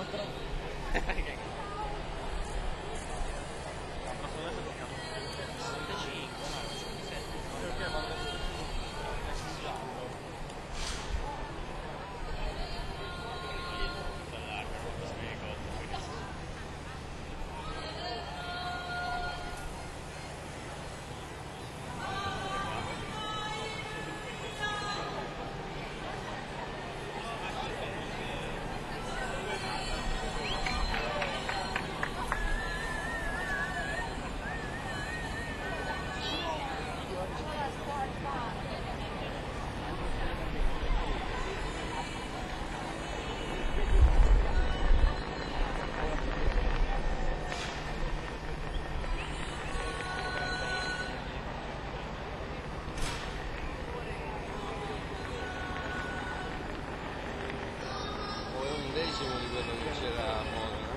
Di quello che c'era a Modena.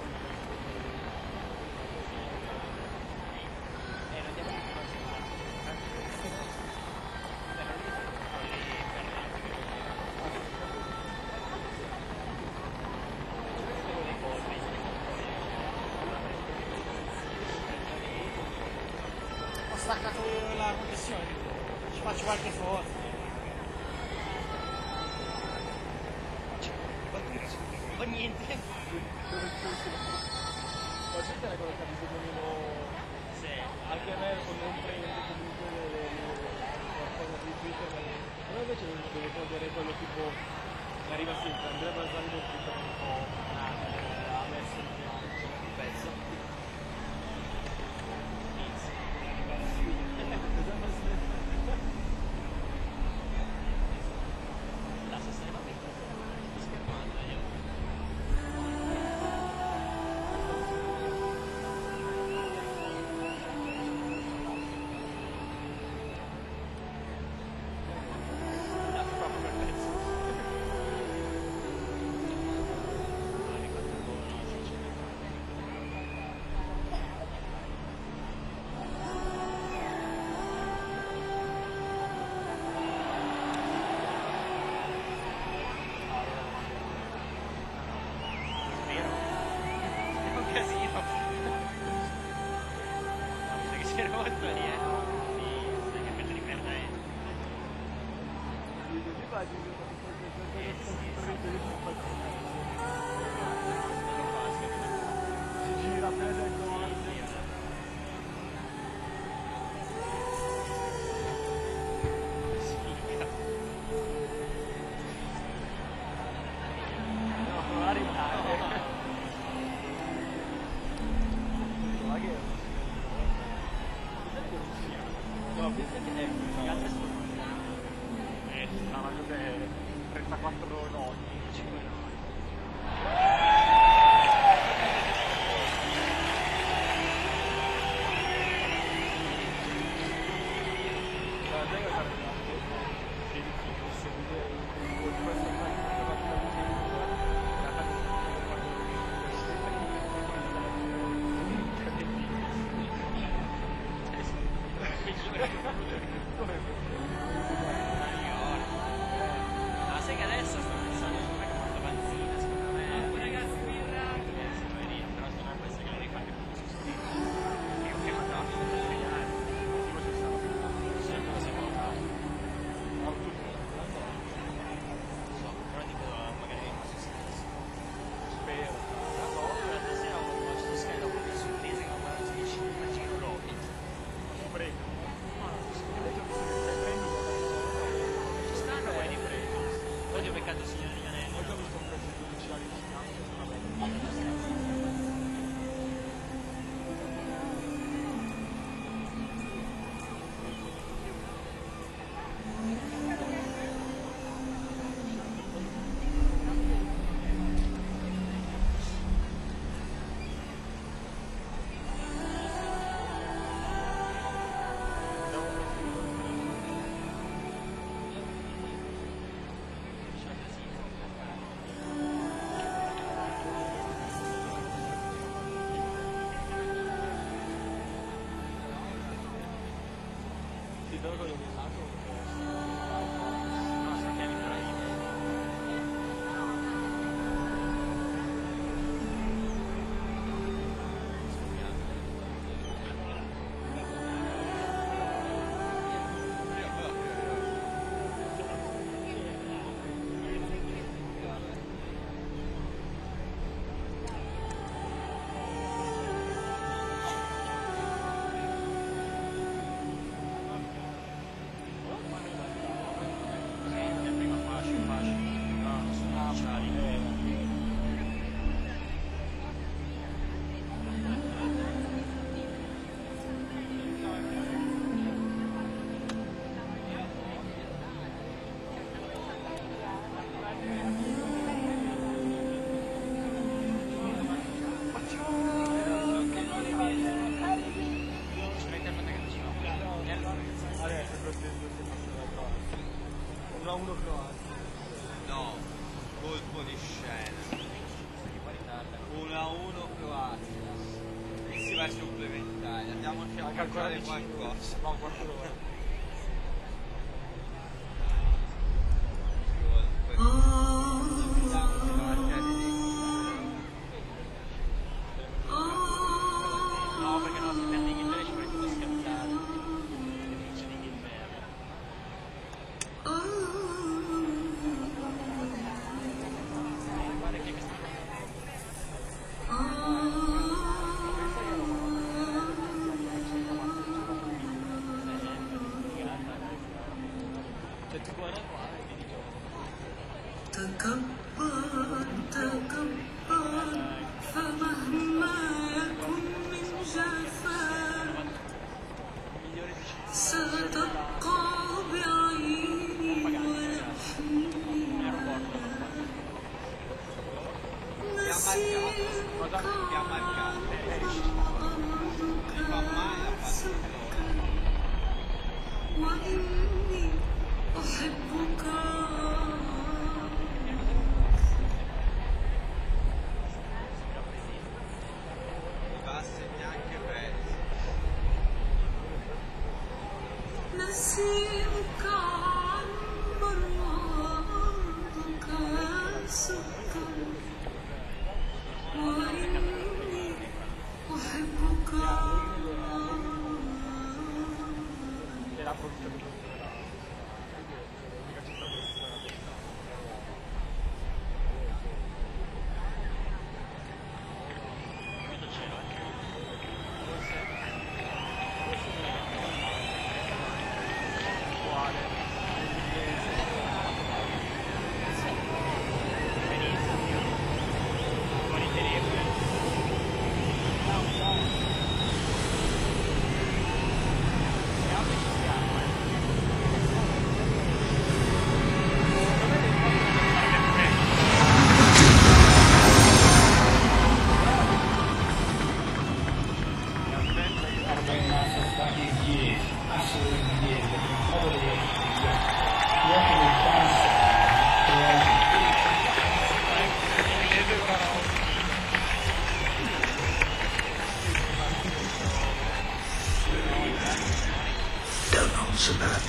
Ho staccato la connessione, ci faccio qualche foto. O niente. Ma c'è che cosa che bisogna Sì. anche a me non prende comunque qualcosa di Twitter, però invece devo togliere quello tipo che arriva sempre, Andrea Balzani del Twitter un po' ha messo un pezzo. La sistema sto schermando io. Si gira presa il gol. No, non arrivare. No, pensa che è gigante strano che 34 nodi, 5 nodi. Ma sai che adesso sto pensando su una cosa benzina, secondo me. Ragazzi, birra. Però secondo me può essere che le rifate più sostenibili. Io che mandavo a spiegare. Tipo ci sono. Non so come si può fare. Non so, però dico magari non so se Spero. l'altra sera ho fatto Sky dopo che sorprese che ho guardato su 10 immagini lobby. Prego. Ci stanno quelli di prezzo. Oggi ho beccato il signore di Anelli. Oggi ho visto un prezzo di 12 anni di scambio. 1-1 Croazia. No, colpo di scena. 1-1 Croazia. E si va ai supplementari. Andiamoci a Manca ancora mangiare di qualcosa. Va un quarto d'ora. No, perché no, se perde Inghilterra ci vuole tutto scattare. E vince l'Inghilterra. Guarda che questa Cioè tu guarda qua e ti dico. تكبر تكبر فمهما يكن من جفاء ستبقى بعيني ولحمي نسيرك عمرك سكا وإني أحبك Basta neanche perso. نسيمك عنبر وعرضك سكر وإني أحبك E la produzione di mica ci sta Don't answer that.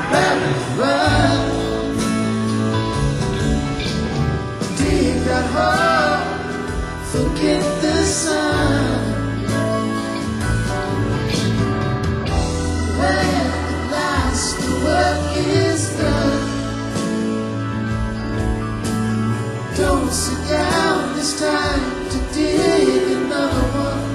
Run, dig that hole. forget the sun. When at last the work is done, don't sit down this time to dig another one.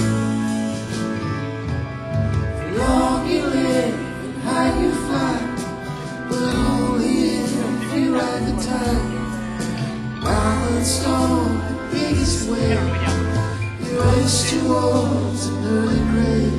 For long you live and high you fly, but only if you ride the tide. Balanced on the biggest wave, you race towards an early grave.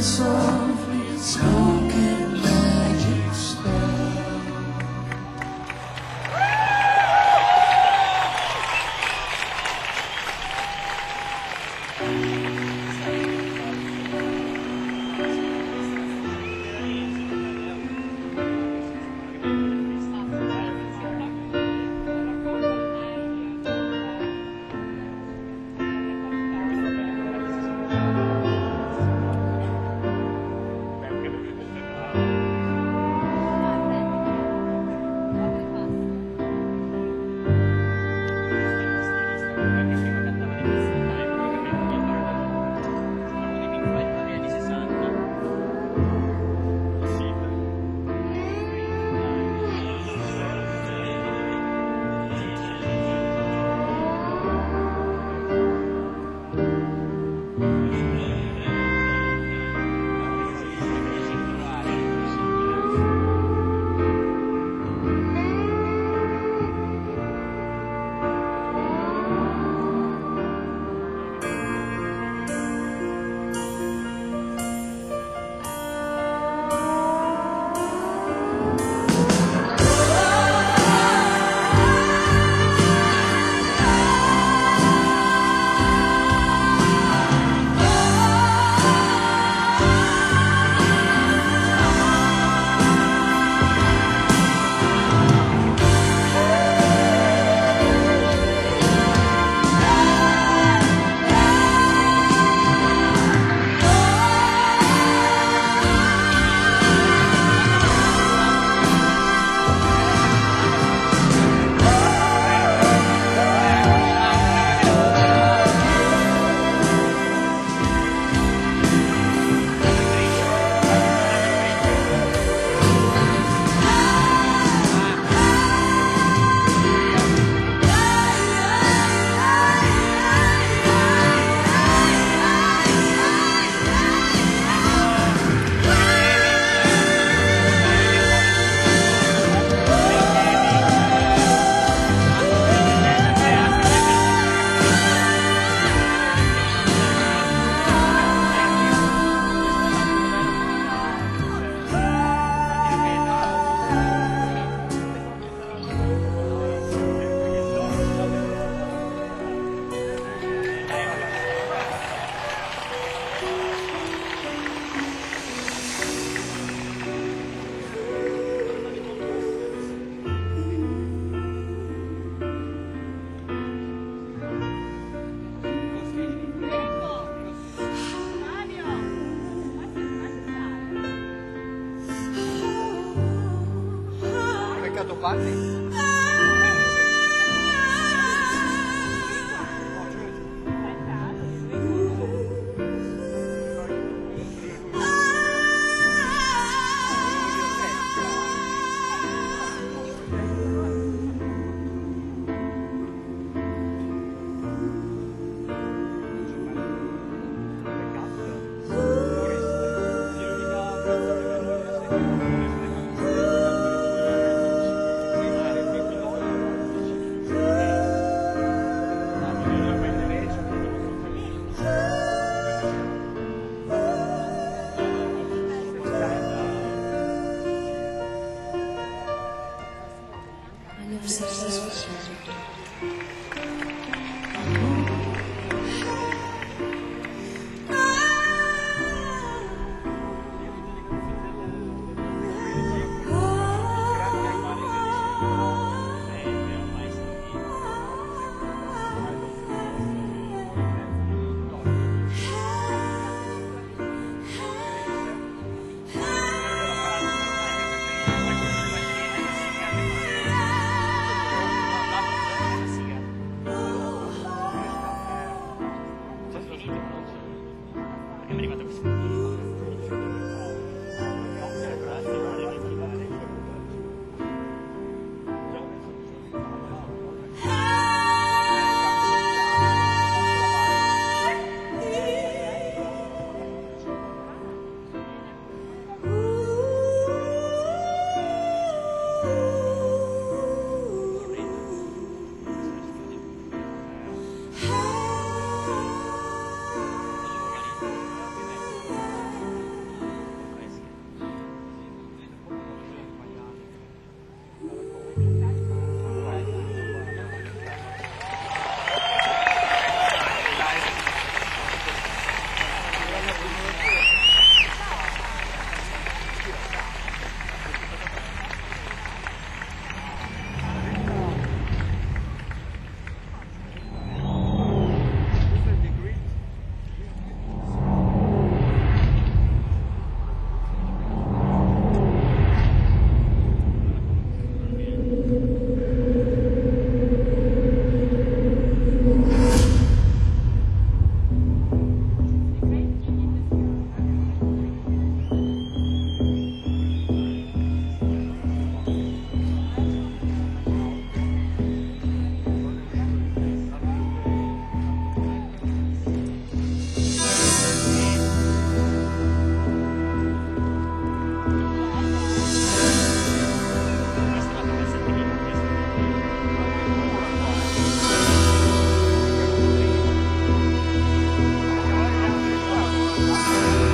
softly smoking magic star. Peccato Panni.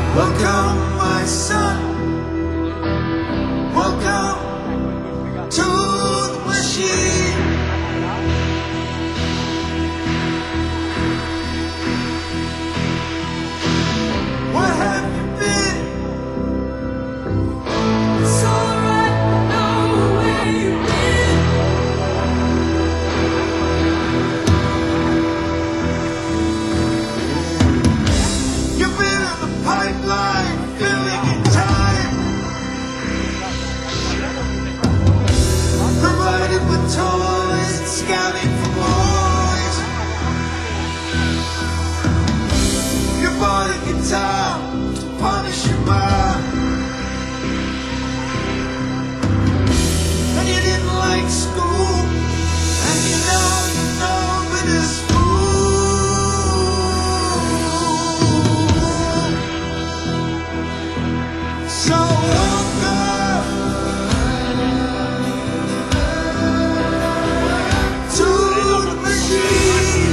Welcome, my son. Welcome to the machine. What have you been? It's alright to know where you've been. You've been in the pipeline, filling in time, provided with toys and scouting for boys. You bought a guitar to punish your mind, and you didn't like school, and you know but it's so welcome to the machine.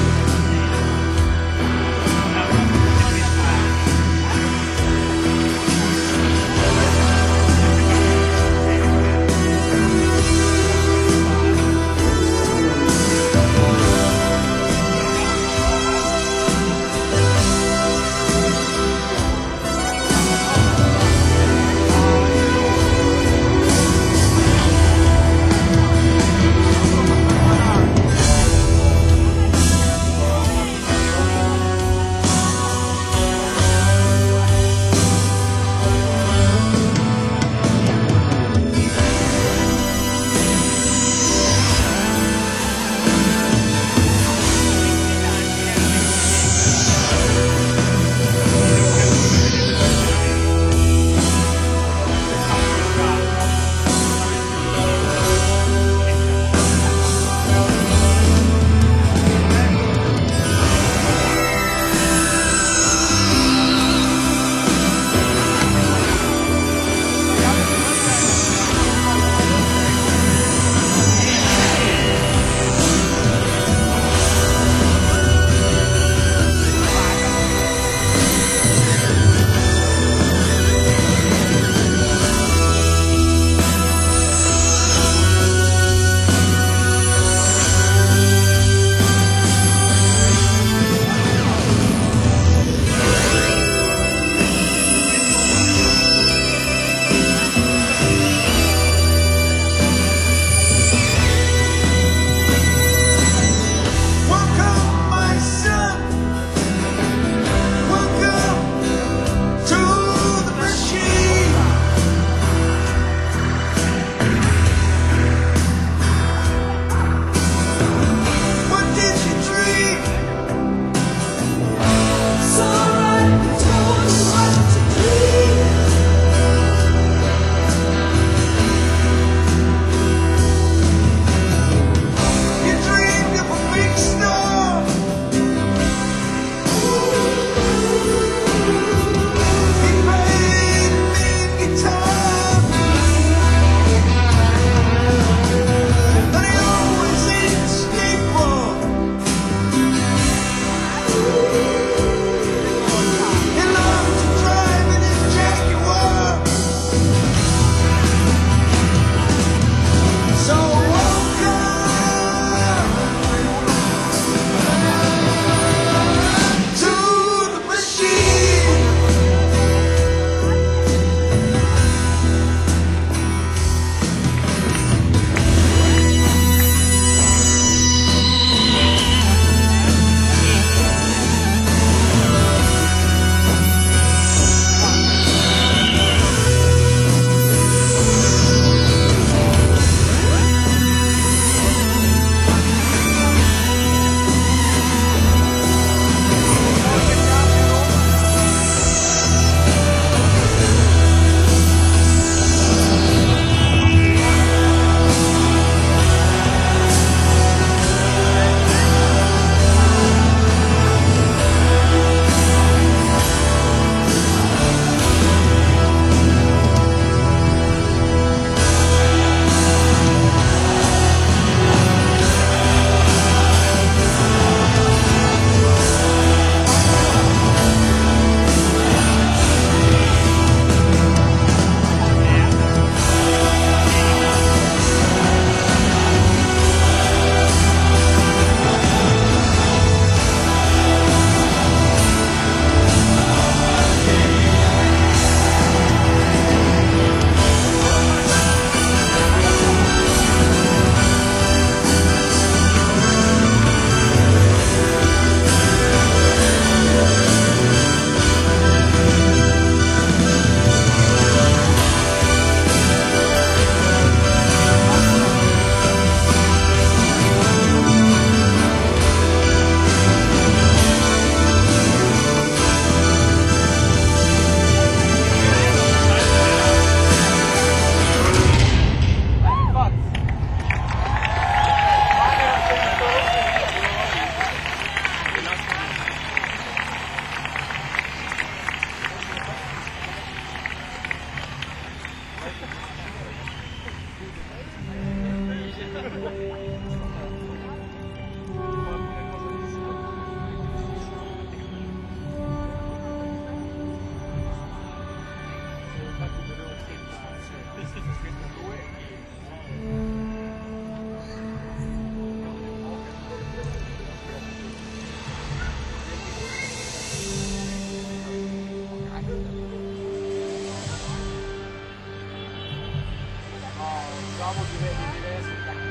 diciamo diversi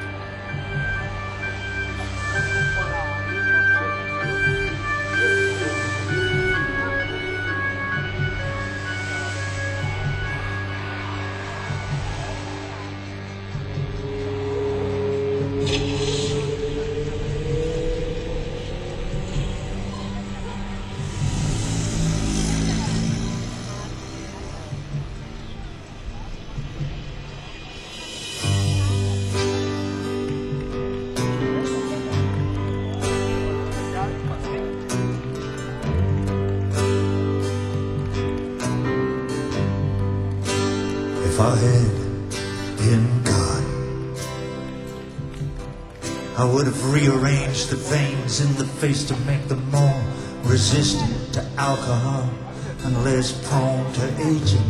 If I had been God, I would have rearranged the veins in the face to make them more resistant to alcohol and less prone to aging.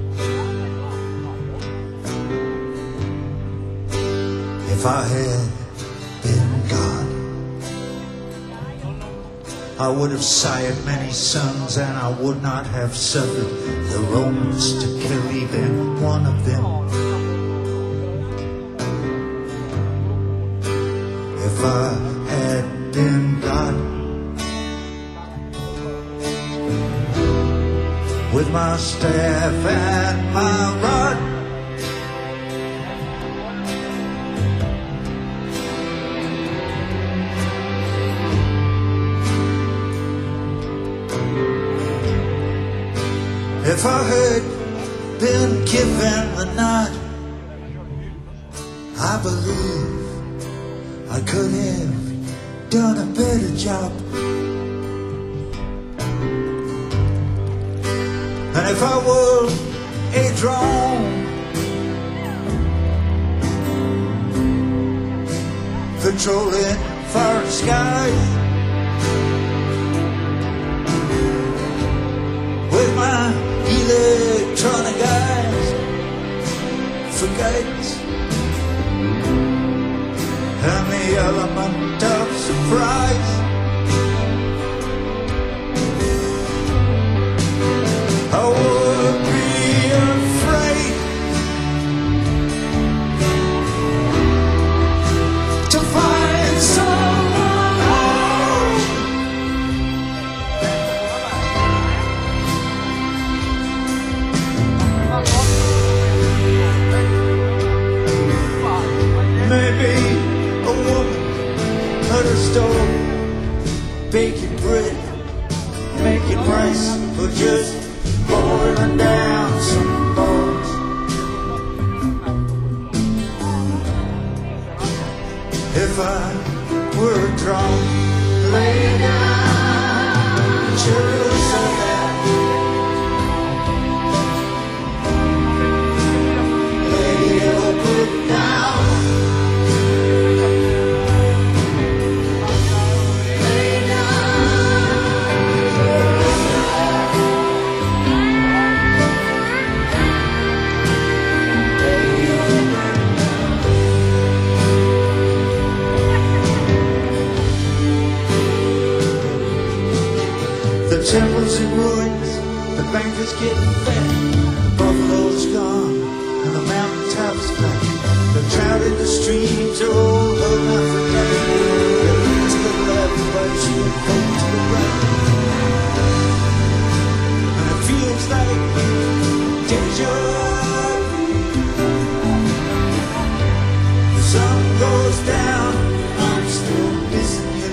If I had been God, I would have sired many sons, and I would not have suffered the Romans to kill even one of them. If I had been God, with my staff and my rod, if I had been given the nod, I believe I could have done a better job. And if I were a drone patrolling foreign skies with my electronic eyes for guidance and the element of surprise, I would be afraid to find someone else. Maybe a woman at her stove, baking bread, making rice, or just boiling down some bones. If I were drunk, lay down, Jerusalem, lay your book down. The temple's in ruins, the bankers getting fat, the buffalo's gone, and the mountain top's flat. The trout in the streams are all hung up for day. You look to the left, but you go to the right. And it feels like deja vu. The sun goes down, I'm still missing you.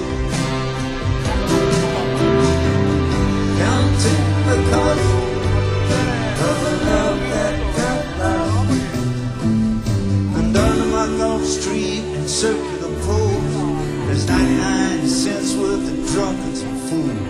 Counting the cost of the love that got lost. And under my Gulf Street and circular poles, there's 99 cents worth of drunkards and fools.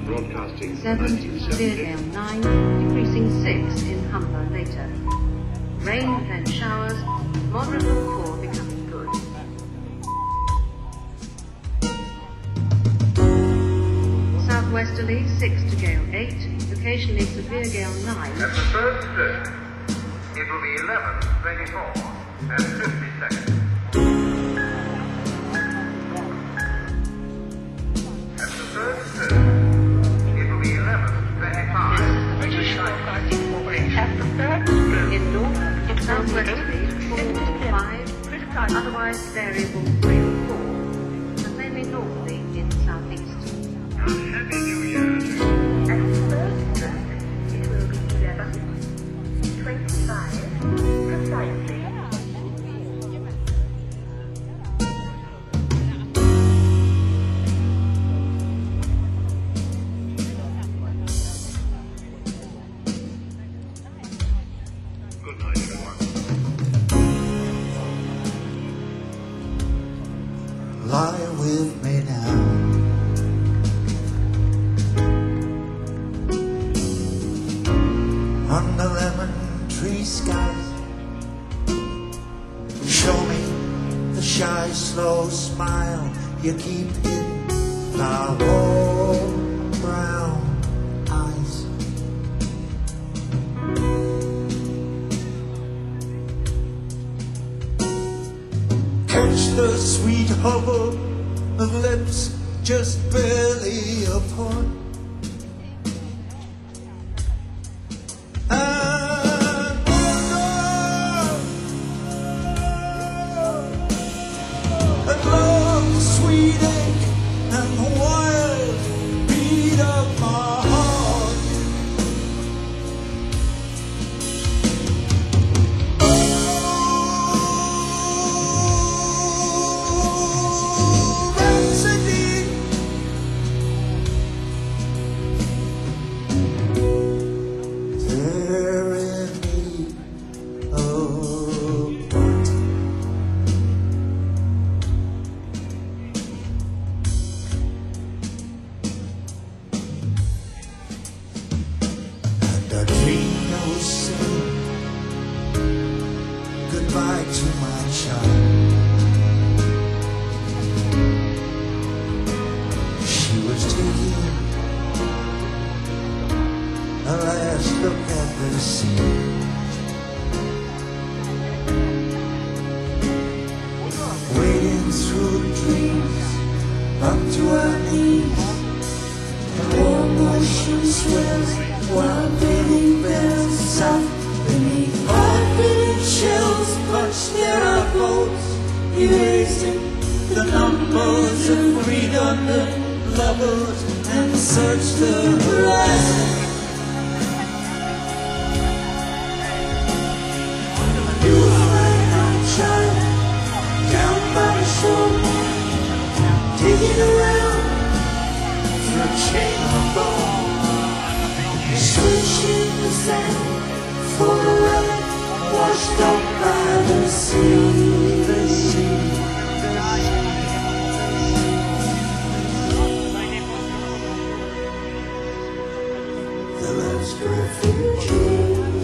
broadcasting 7 to 1970. Speargale 9, decreasing 6 in Humber later. Rain, then showers, moderate or 4 becoming good. Southwesterly 6 to gale 8, occasionally severe gale 9. At the first stroke, it will be 11:24 and 50 seconds. At the third stroke, it will be 11:25. British Broadcasting Corporation. At the third in north, southwesterly 4 to 5, otherwise variable 3 or 4, and mainly northerly in southeast. Happy New Year. At the third stroke, it will be 11:25 precisely. Good night, everyone. Lie with me now. Under lemon tree skies, show me the shy, slow smile you keep in the whole brown eyes. Catch the sweet hubble of lips just barely apart. And love's sweet ache and the wild beat of my heart. Oh, Rhapsody. Tearing me apart. And I dreamed I was saying goodbye to my child. She was taking a last look at the sea. Wading through dreams up to our knees. The warm ocean swells while fading bells soft beneath. Heart-beating shells punch their boats, erasing the numbers of redundant lovers and search the horizon. You find our child down by the shore, digging around for a chain of bone, switching the sand for a relic washed up by the sea. The sea. The last refugee.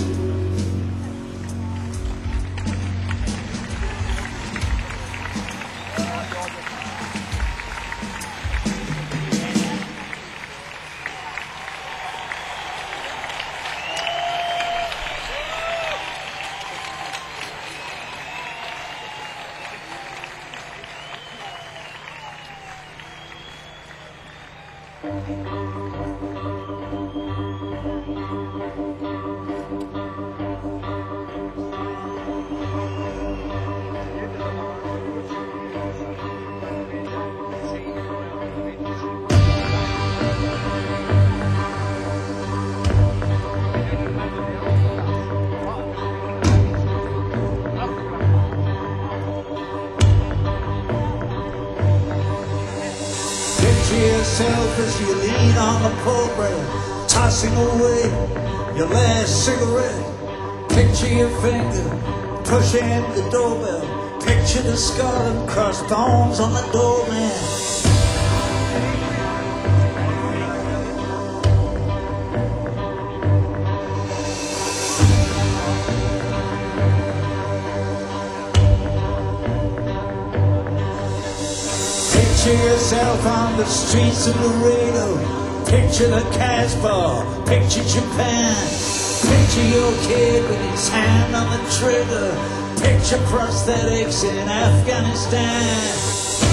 Picture yourself as you lean on the pole rail, tossing away your last cigarette. Picture your finger pushing the doorbell. Picture the skull and crossbones on the doorman. yourself on the streets of Laredo. Picture the Casbah, picture Japan. Picture your kid with his hand on the trigger. Picture prosthetics in Afghanistan.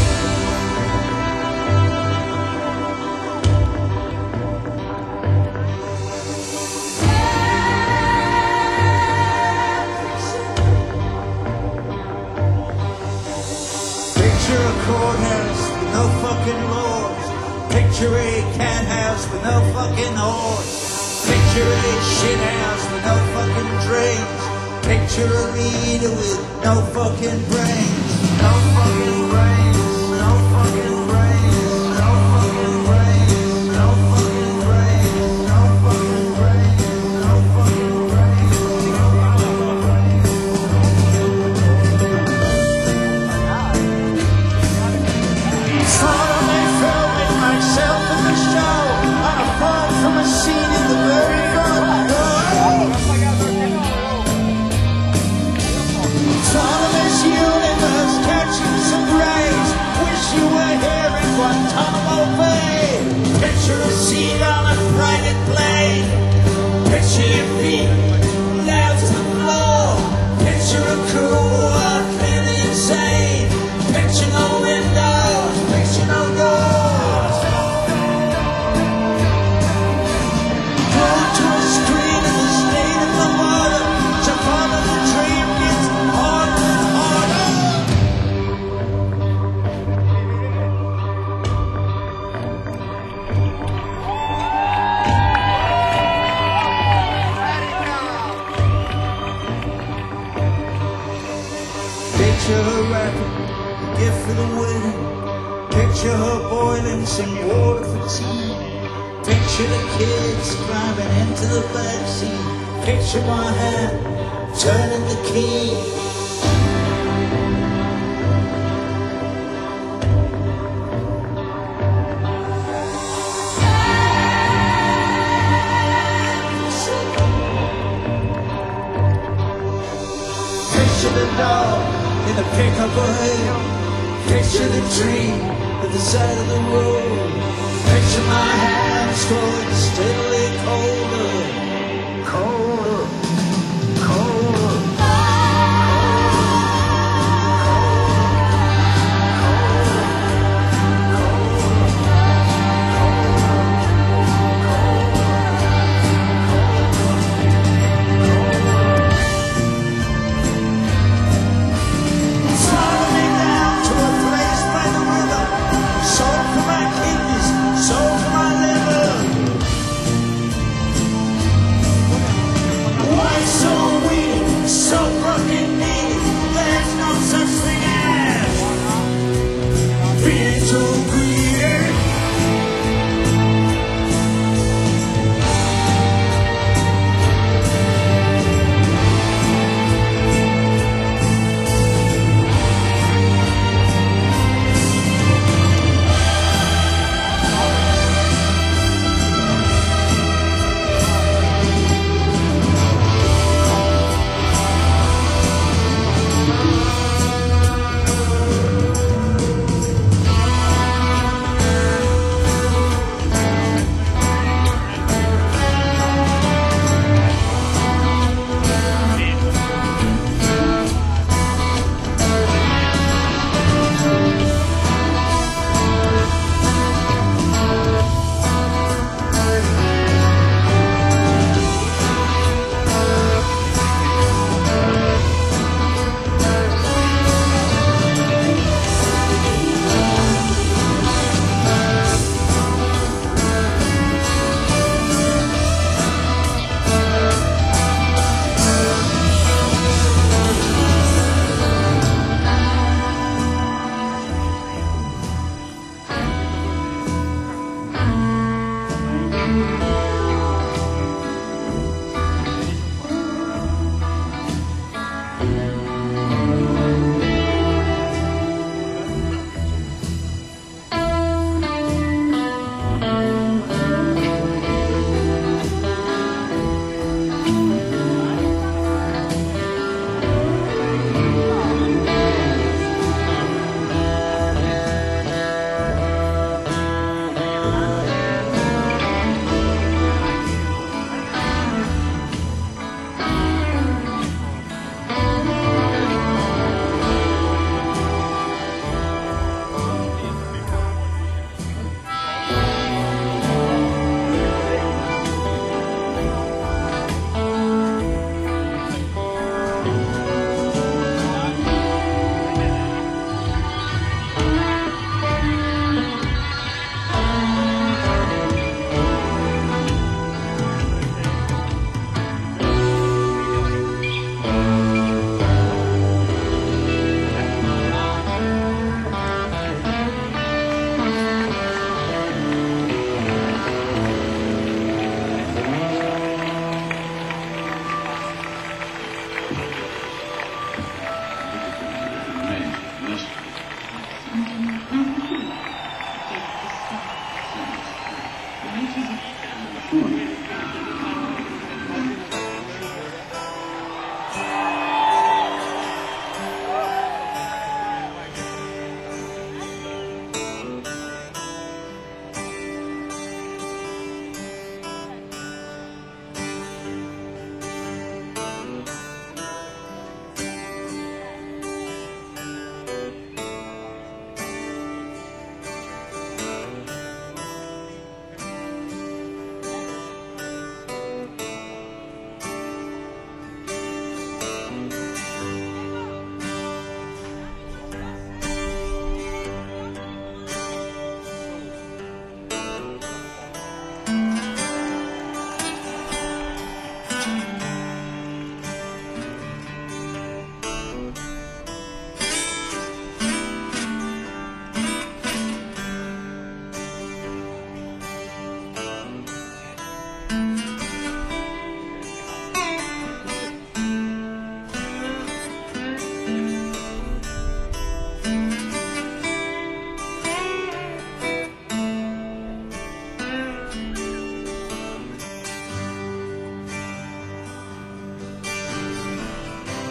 Picture a courthouse with no fucking laws. Picture a cat house with no fucking horse. Picture a shit house with no fucking drains. Picture a leader with no fucking brains. No fucking brains. No fucking brains. No fucking brains. No fucking brains. No fucking brains. No fucking brains. Follow me filming myself in the show on a phone from a scene in the very front row. Follow this universe catching some rays. Wish you were here in Guantanamo Bay. Picture a seat on a private plane. Picture your feet down to the floor. Picture a crew who are clearly insane. Picture no windows. Picture no doors. Glued to a screen in the state of the water. To follow the dream gets harder and harder. Picture her rapping, a gift for the wedding. Picture her boiling some water for tea. Picture the kids climbing into the backseat. Picture my hand turning the key. Picture the dog in the pick of a hill. Picture the tree at the side of the road. Picture my hands growing steadily colder. Colder. Colder. Follow me down to a place by the river. Soul for my kidneys, soul for my liver.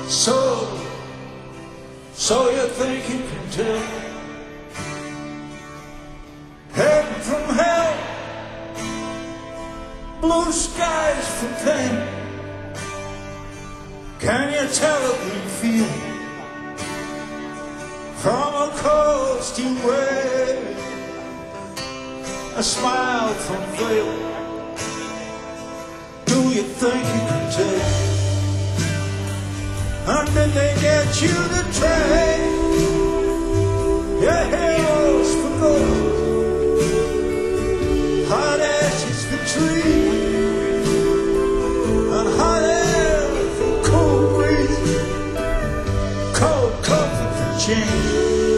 So you think you can tell heaven from hell, blue skies from pain? Can you tell a green field from a coasty wave, a smile from veil? Do you think you can tell? And did they get you to trade your heroes for gold, hot ashes for trees, and hot air for cold breeze, cold comfort for change?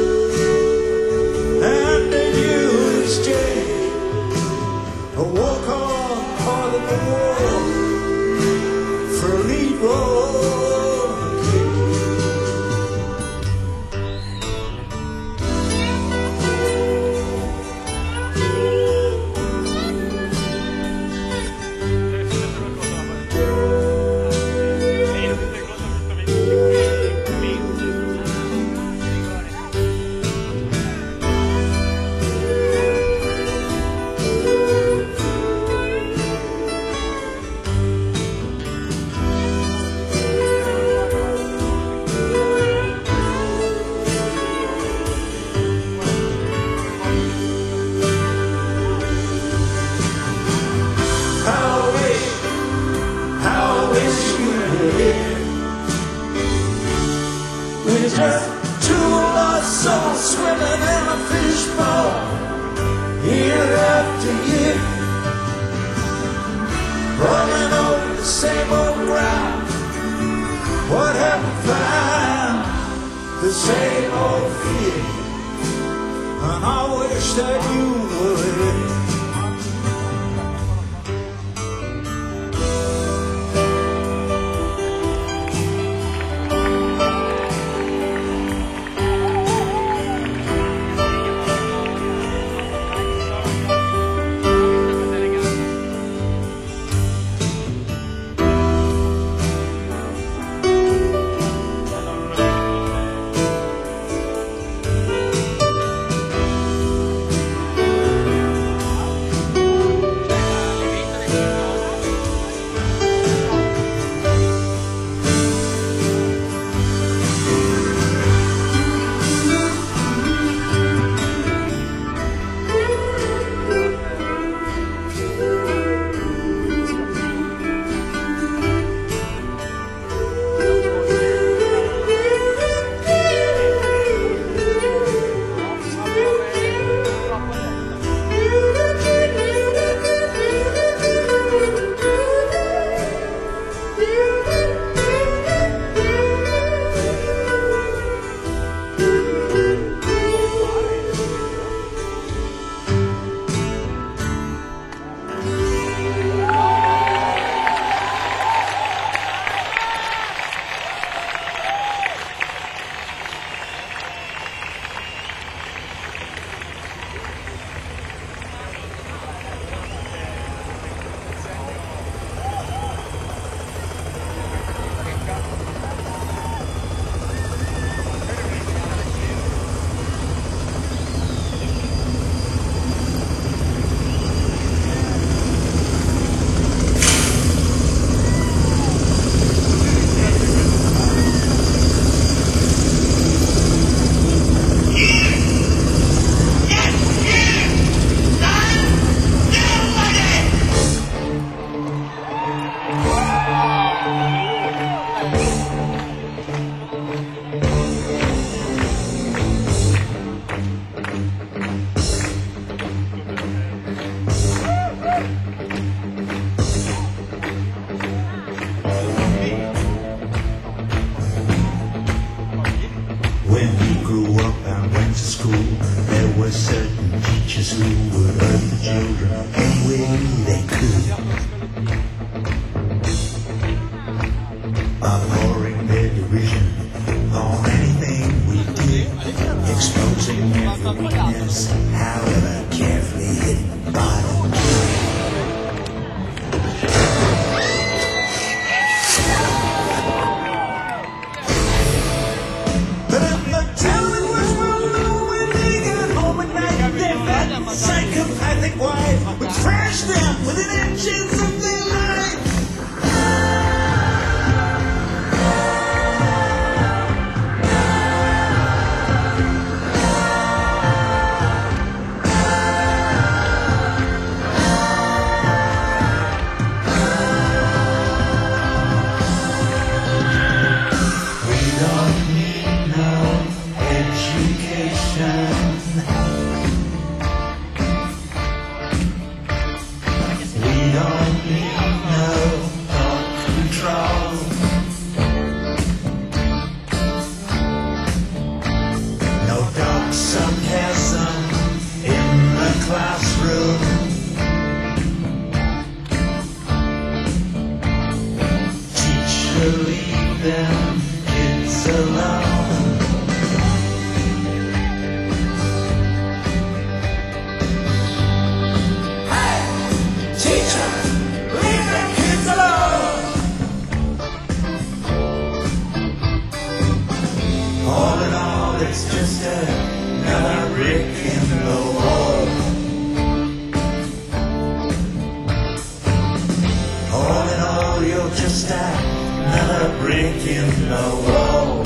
And did you exchange a walk-on part of the world for a lead role? Swimming in a fishbowl year after year, running over the same old ground. What have we found? The same old fear. And I wish that you would. them kids alone. Hey, teacher, leave them kids alone. All in all, it's just another brick in the wall. All in all, you're just another brick in the wall.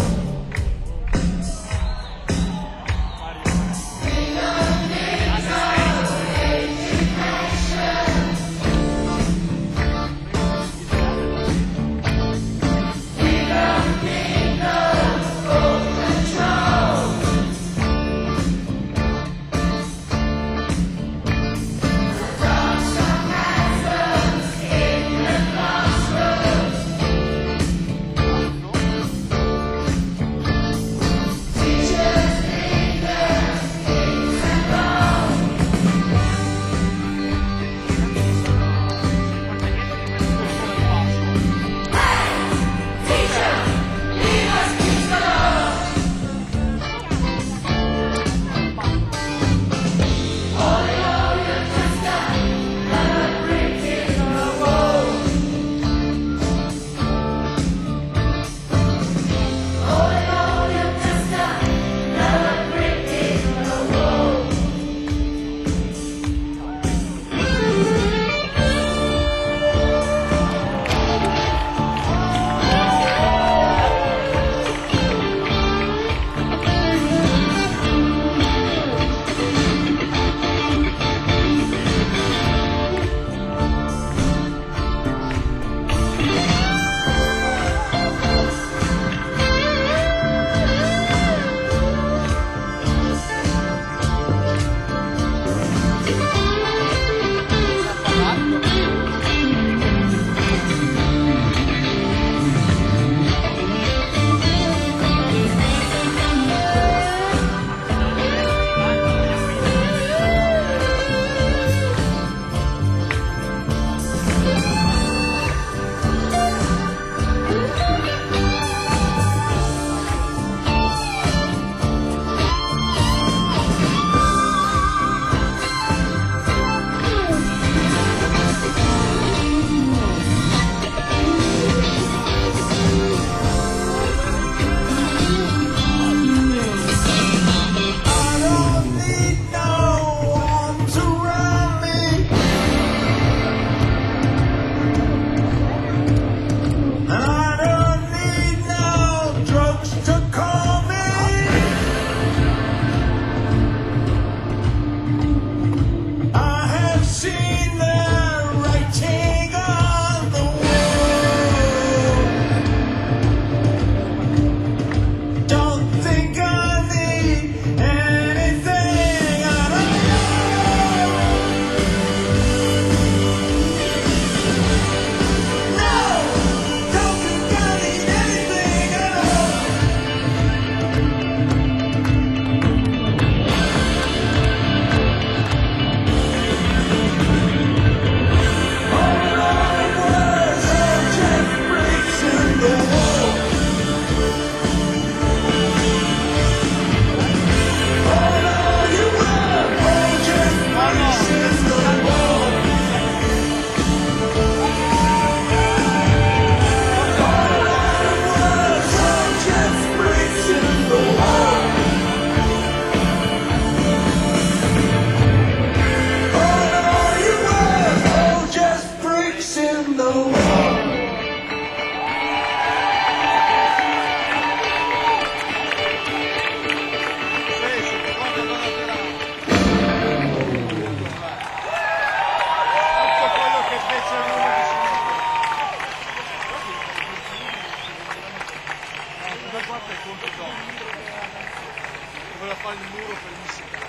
Voleva fare il muro per Messicano.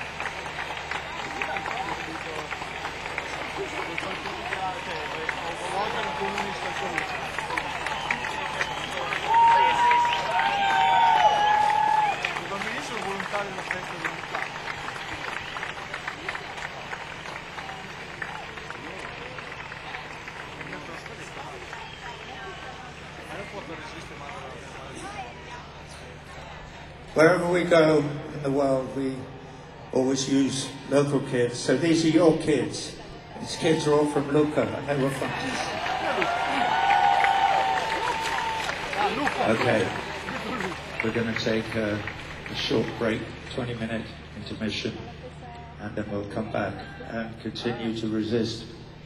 Volta il comunista i bambini sono volontari della festa dell'unità. Non può resistere mai. Wherever we go in the world, we always use local kids. So these are your kids. These kids are all from Lucca, and they were from... Okay, we're going to take a short break, 20-minute intermission, and then we'll come back and continue to resist.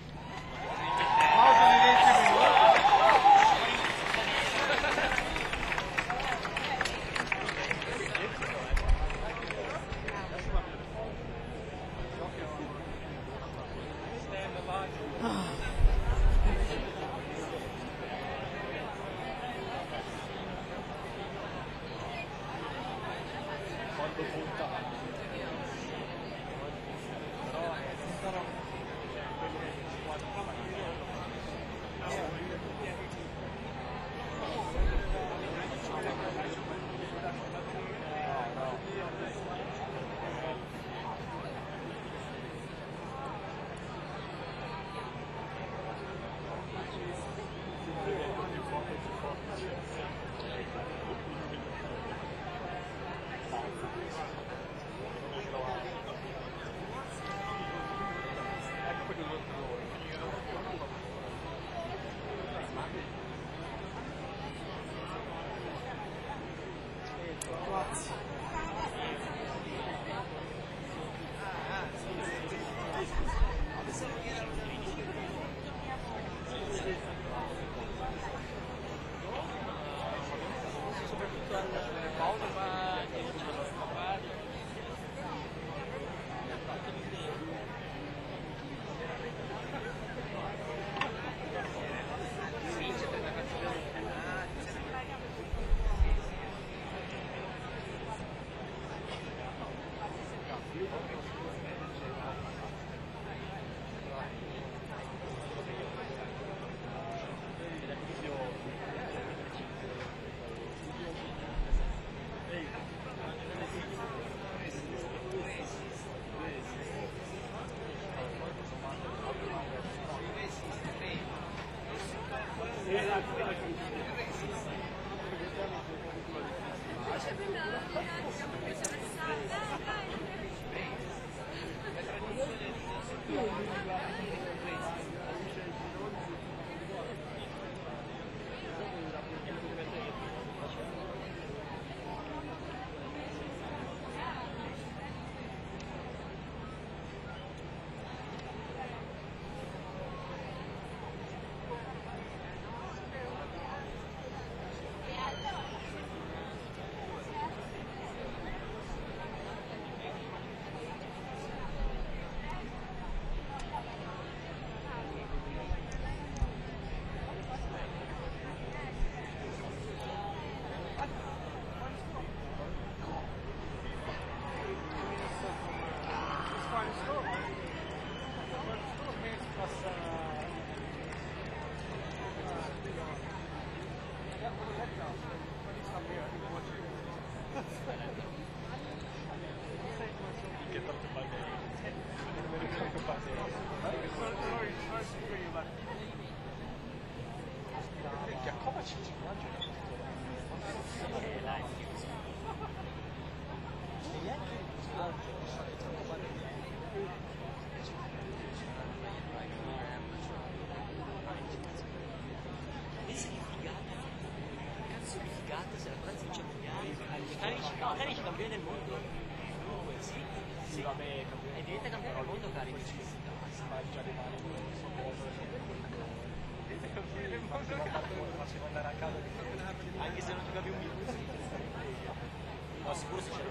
Anche se non giocavi un minuto. No, sicuro se c'era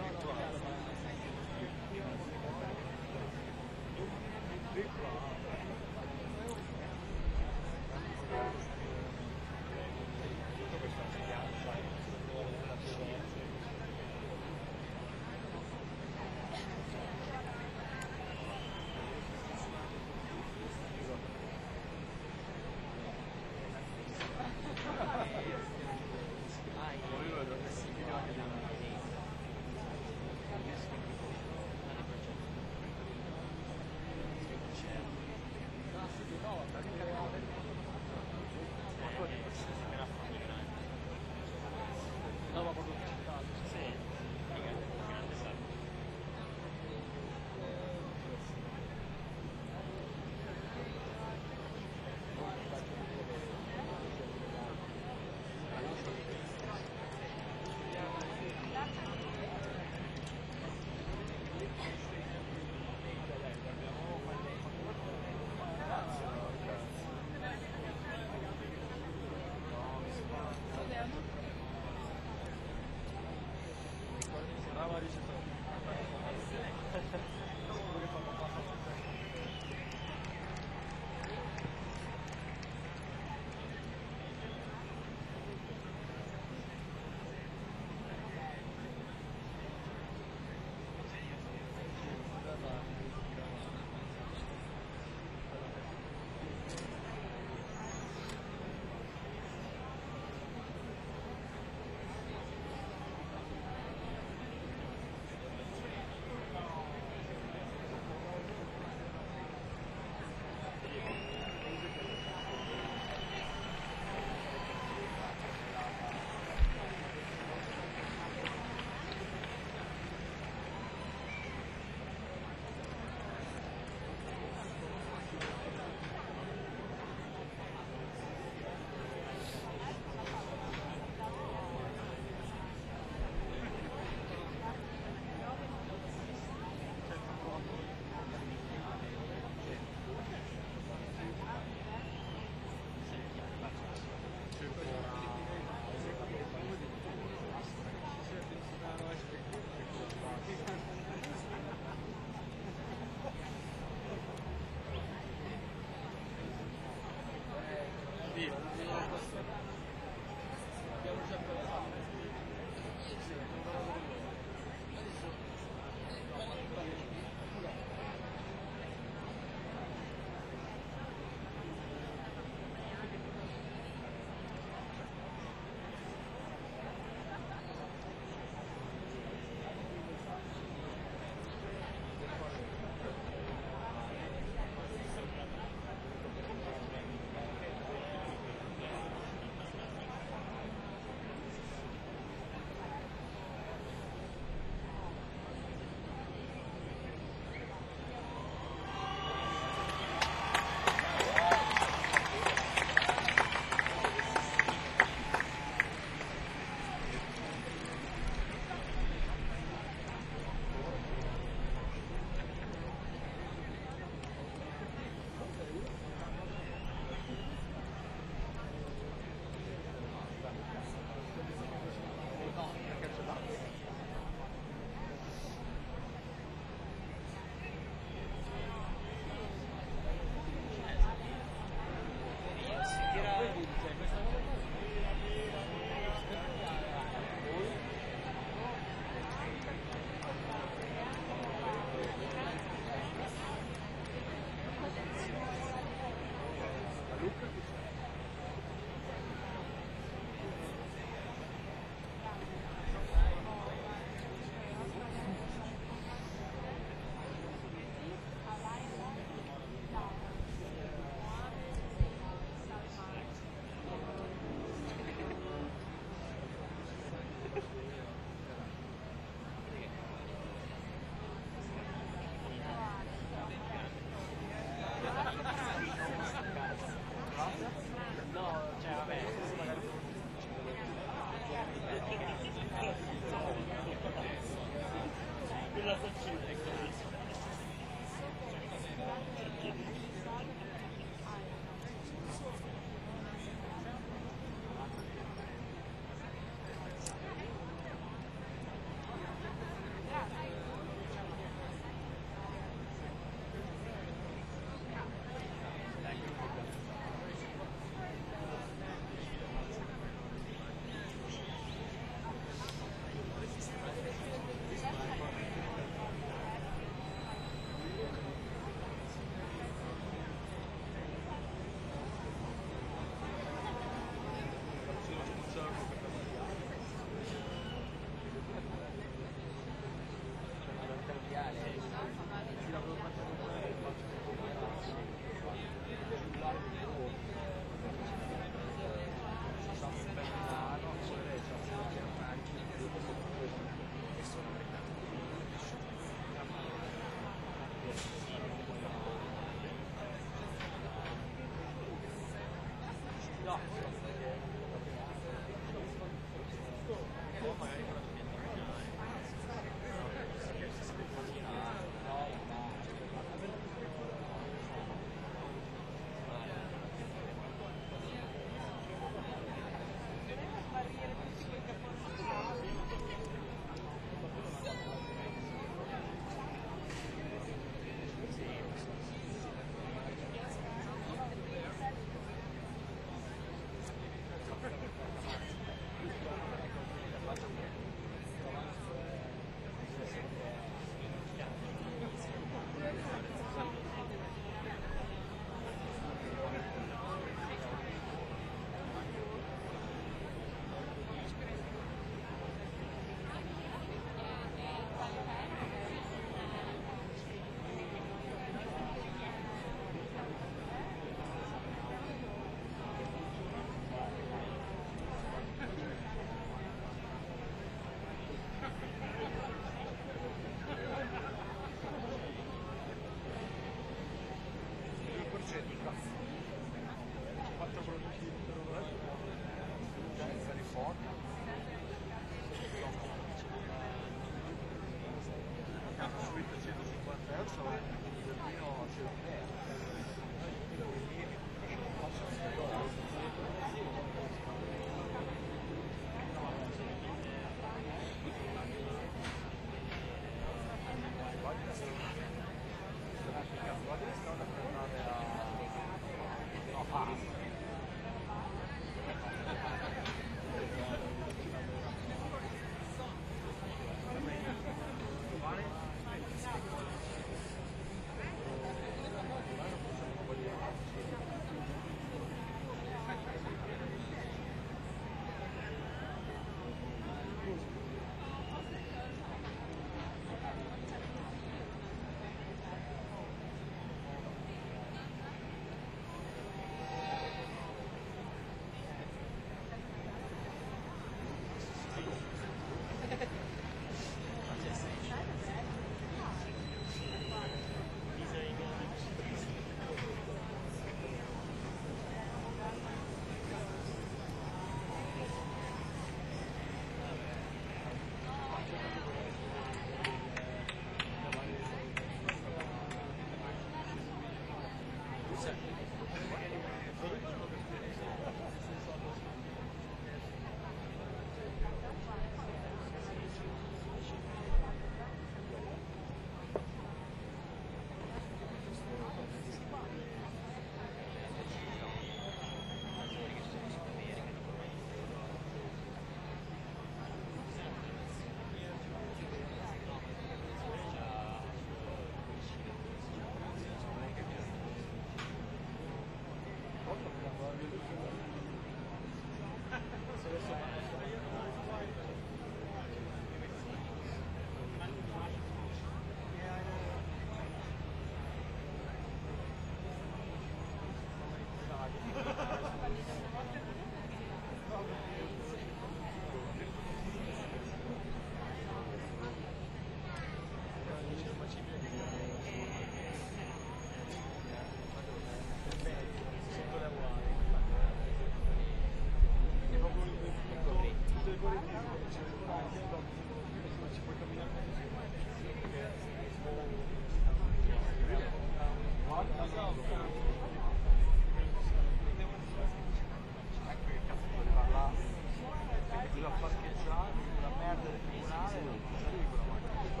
parcheggiato, la merda del tribunale, non sapevi quella macchina che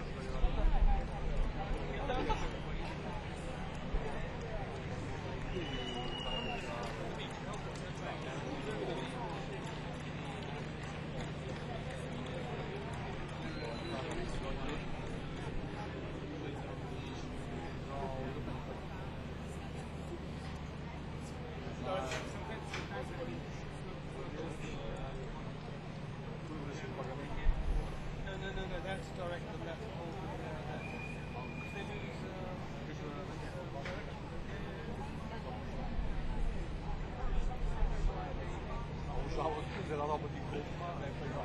No, that's direct, but that's all if they lose, usavo della roba di gomma e poi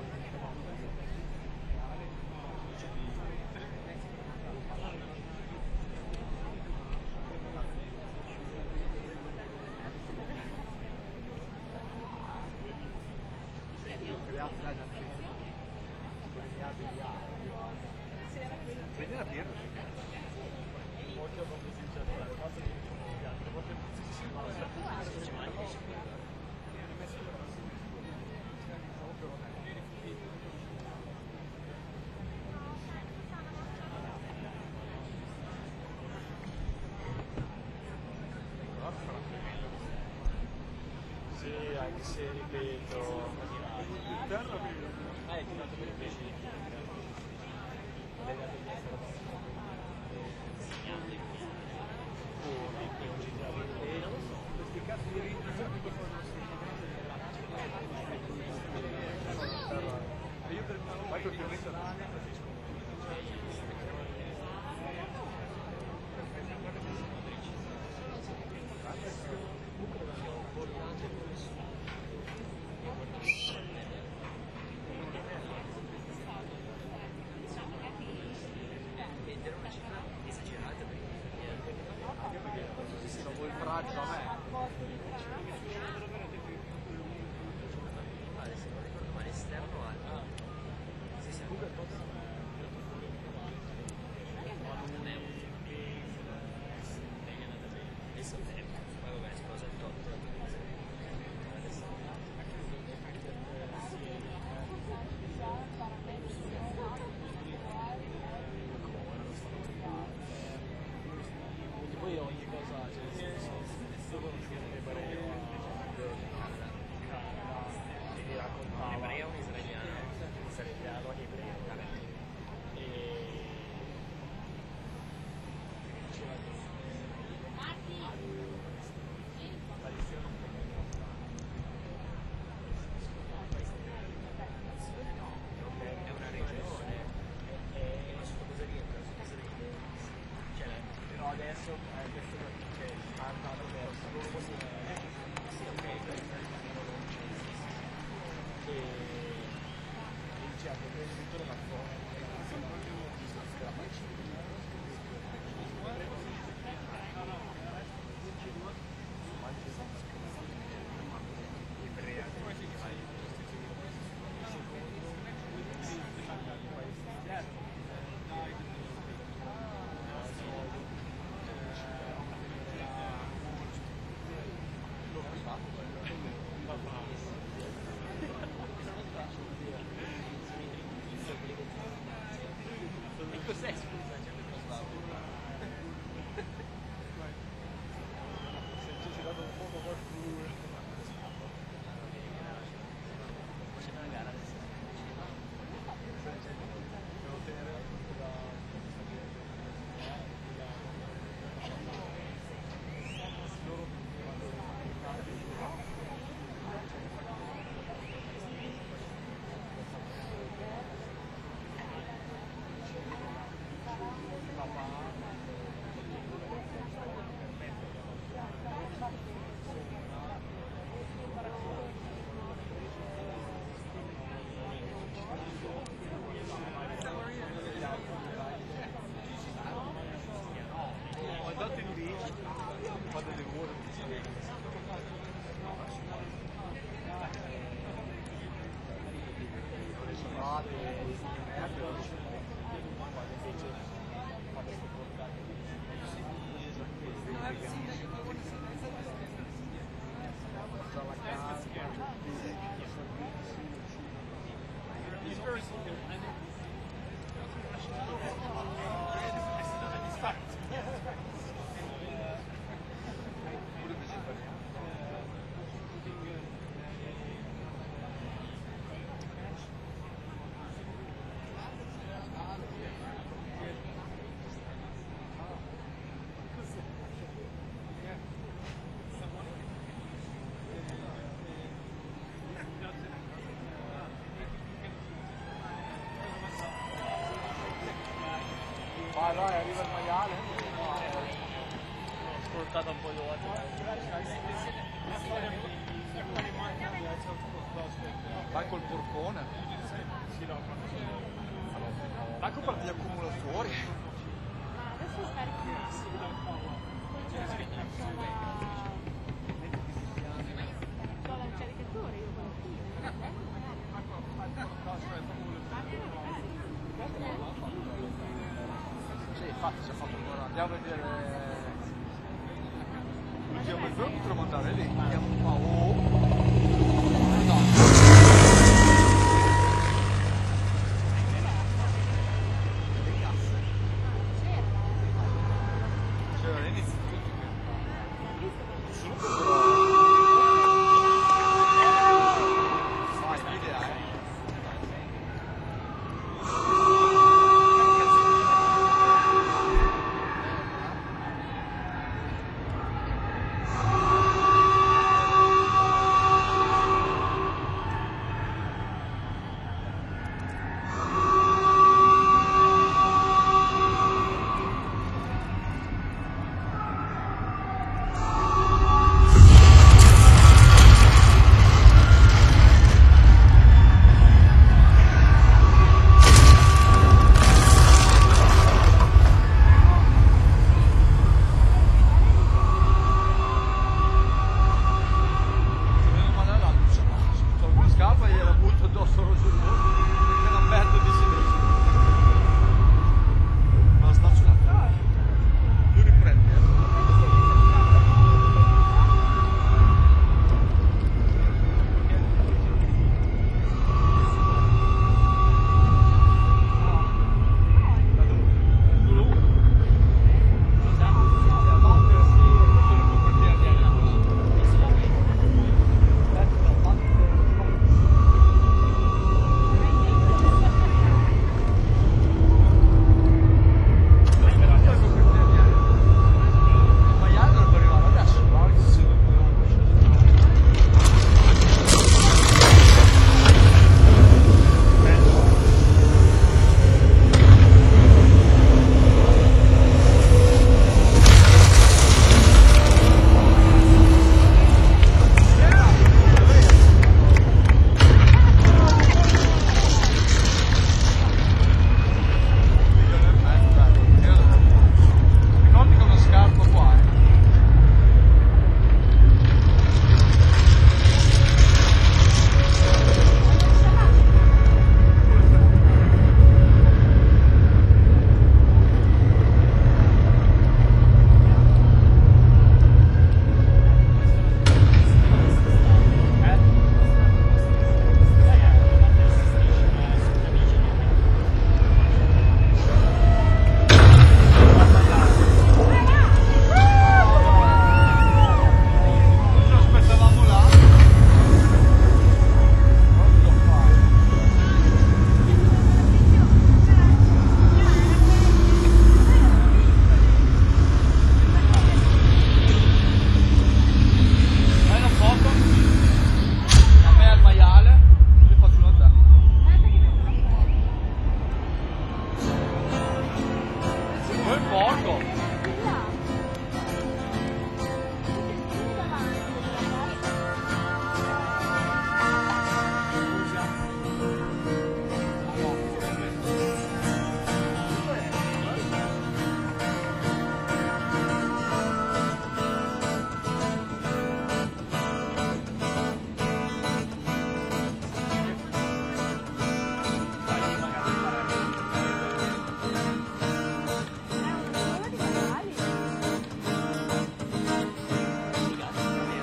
vedi la birra? Occhio come si dice, basta che sì, anche se ripeto l'interno è diventato per i pesci questi cazzi di ritmi io per Michael Pianeta vendere una cifra esagerata per sì, lo vuoi il braccio a me se non ricordo male esterno al sì, sì, non è un adesso poi vabbè sposa il top poi ogni cosa cioè io conoscevo l'ebreo e raccontava un ebreo o un israeliano? israeliano ebreo e diceva che Palestina non è una regione e ma sotto cosa rientra? Su cosa rientra? Cioè, però adesso questo che hanno verso loro così sì ok e diceva che per esempio la zona della e cos'è scusa? C'è questo slavo? se ci dato un poco qualcuno C'è una gara adesso devo tenere loro andate lì fate le ore fate merda fate invece fate queste portate già la casa tutti i servizi Vai, arriva il maiale. Ho sfruttato un po' di volte. Vai col porcone. Ecco per gli accumulatori. Adesso c'ho il caricatore io con Sì, infatti si è fatto ancora. Andiamo a vedere. Andiamo a mandare lì. Andiamo un po'. C'era l'inizio vai, l'idea è.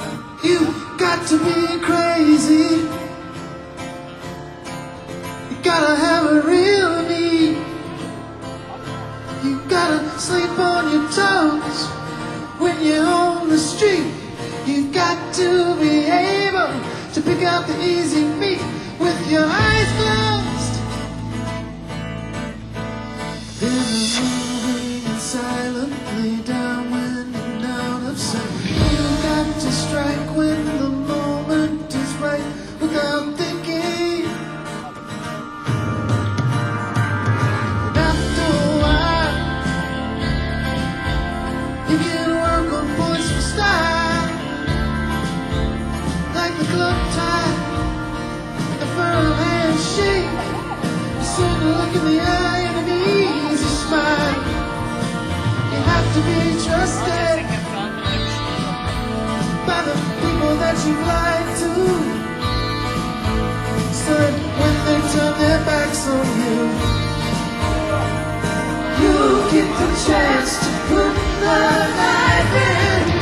You got to be crazy. You got gotta have a real need. You gotta sleep on your toes when you're on the street. You got to be able to pick out the easy meat with your eyes closed. Then moving silently down when you're out of sight. You got to strike when the moment is right without thinking. And after a while, you get to work on points for style, like the club tie, the firm handshake. You send a look in the eye and an easy smile. You have to be trusted by the people that you lied to, so that when they turn their backs on you, you get the chance to put the life in.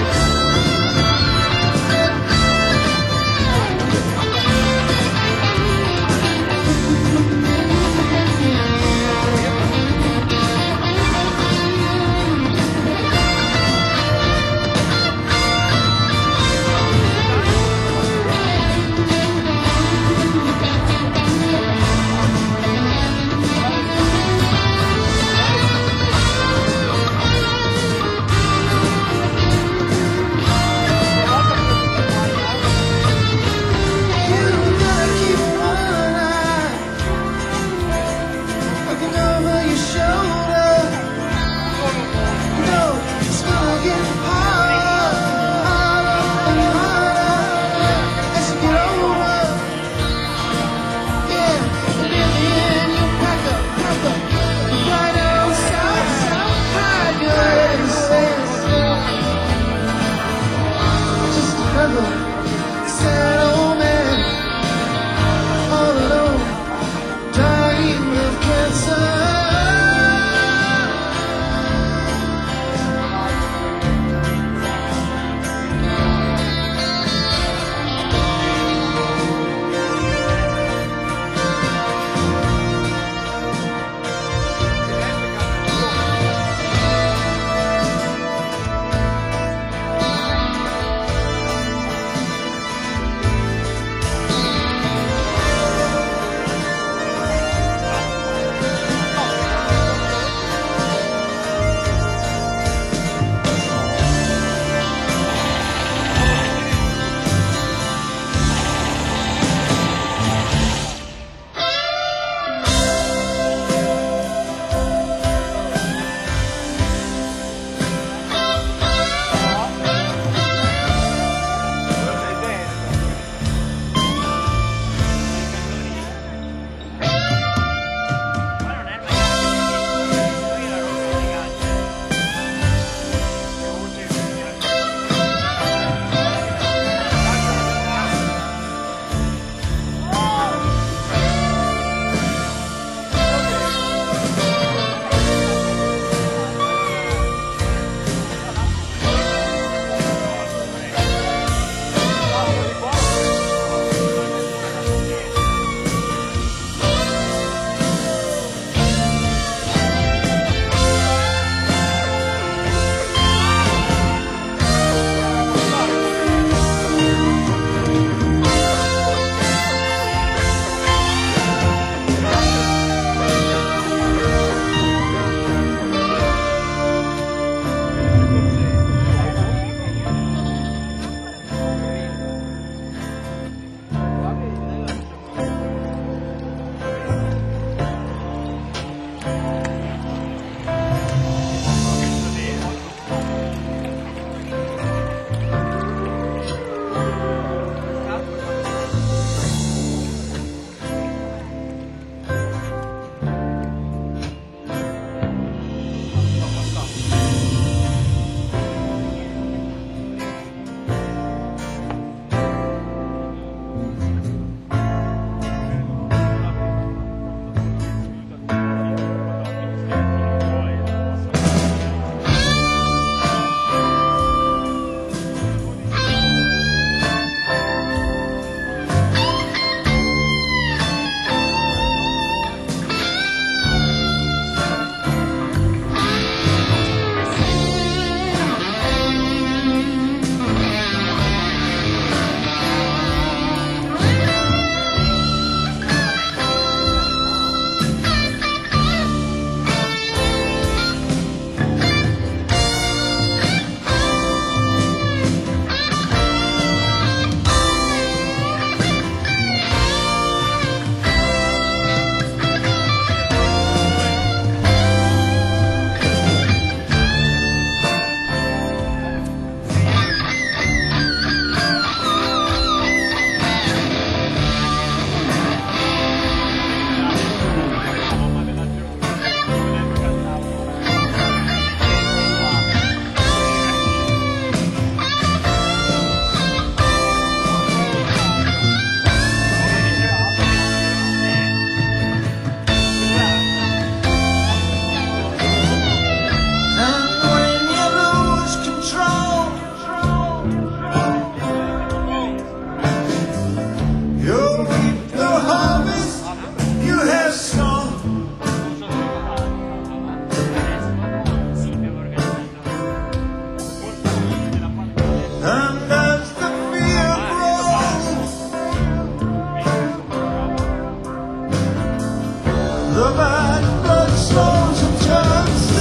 The bad blood slows and turns to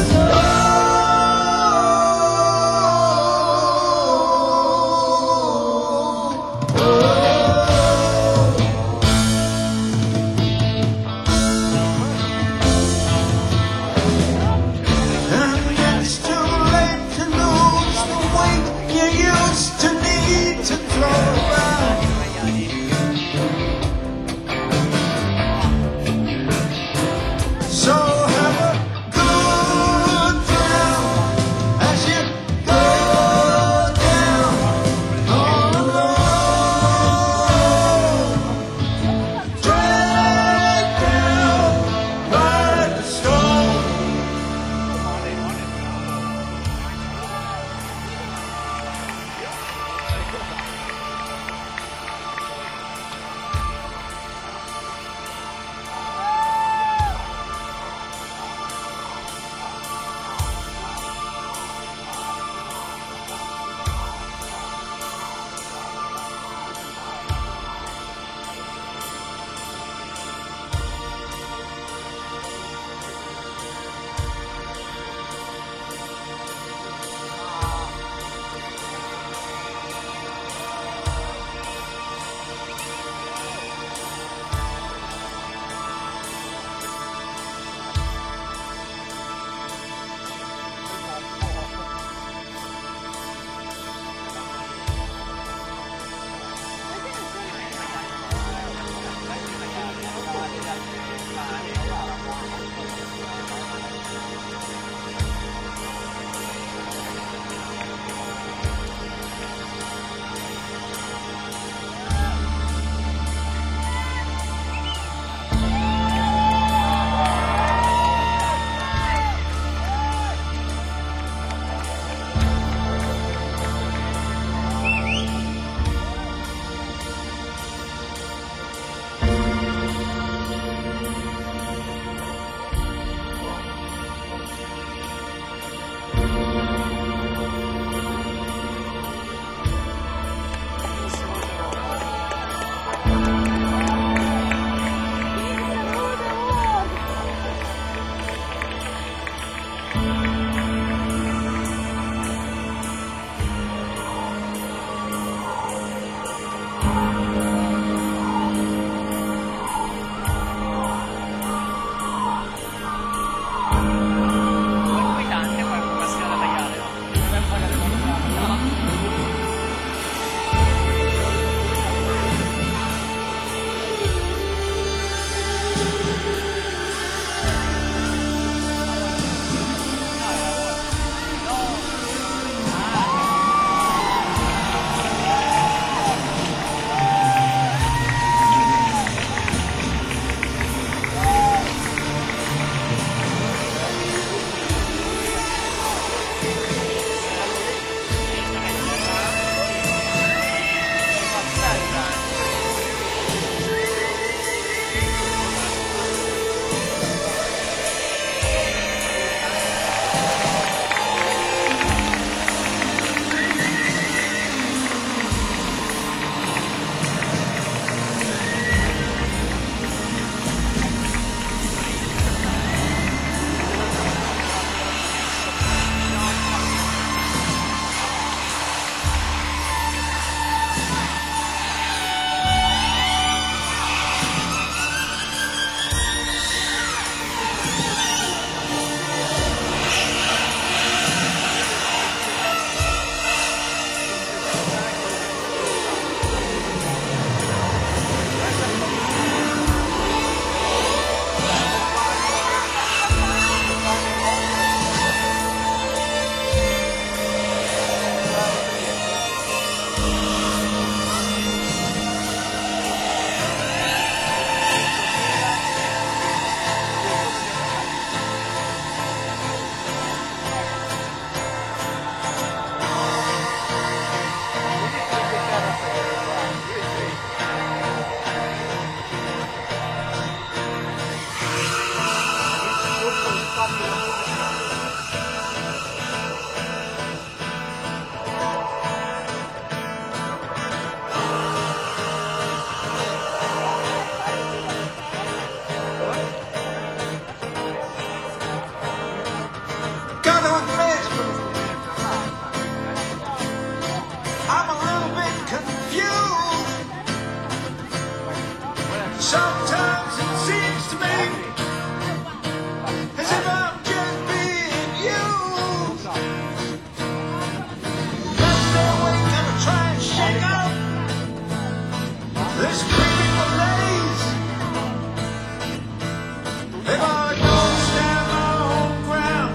If I don't stand my own ground,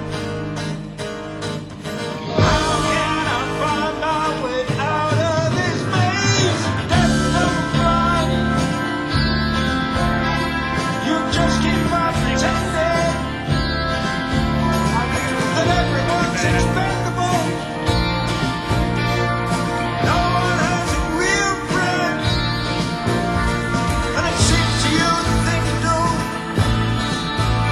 how can I find my way out of this maze? Death don't blind. You just keep on pretending that everyone's expendable. No one has a real friend, and it seems to you the thing to do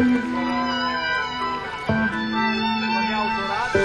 mia autoradio.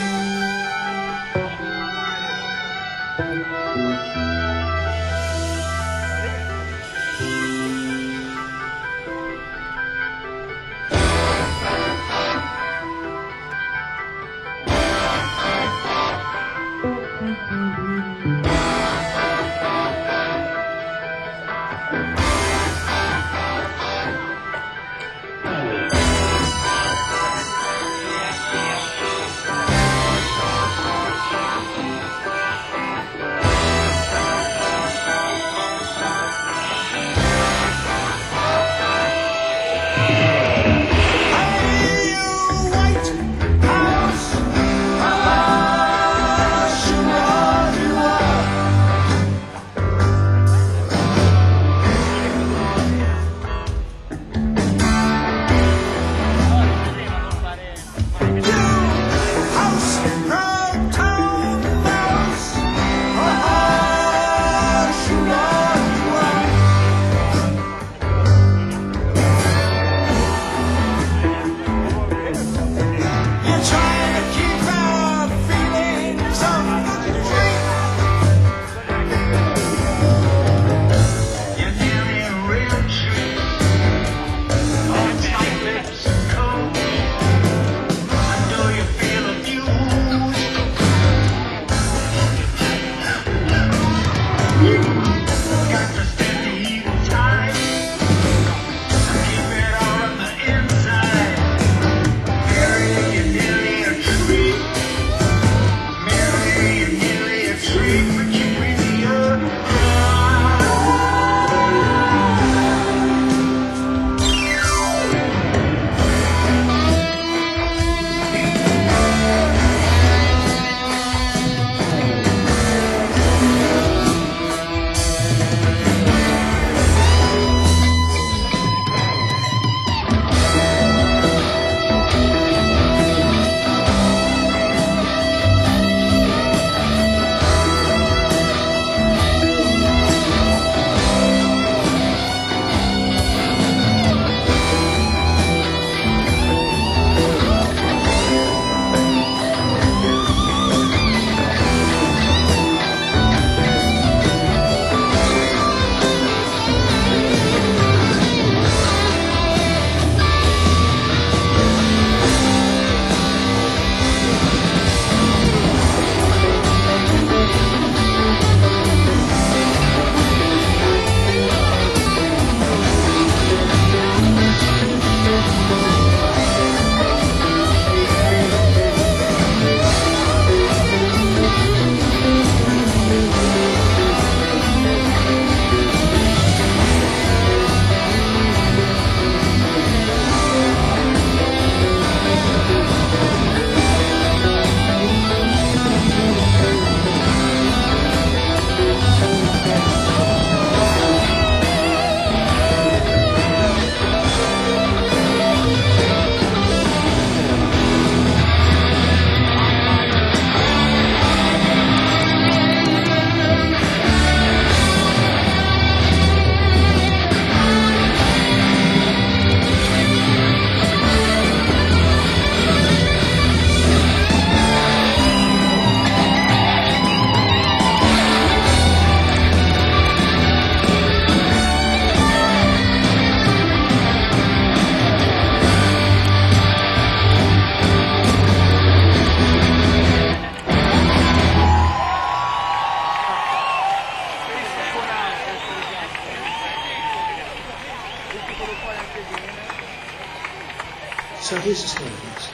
So here's the story.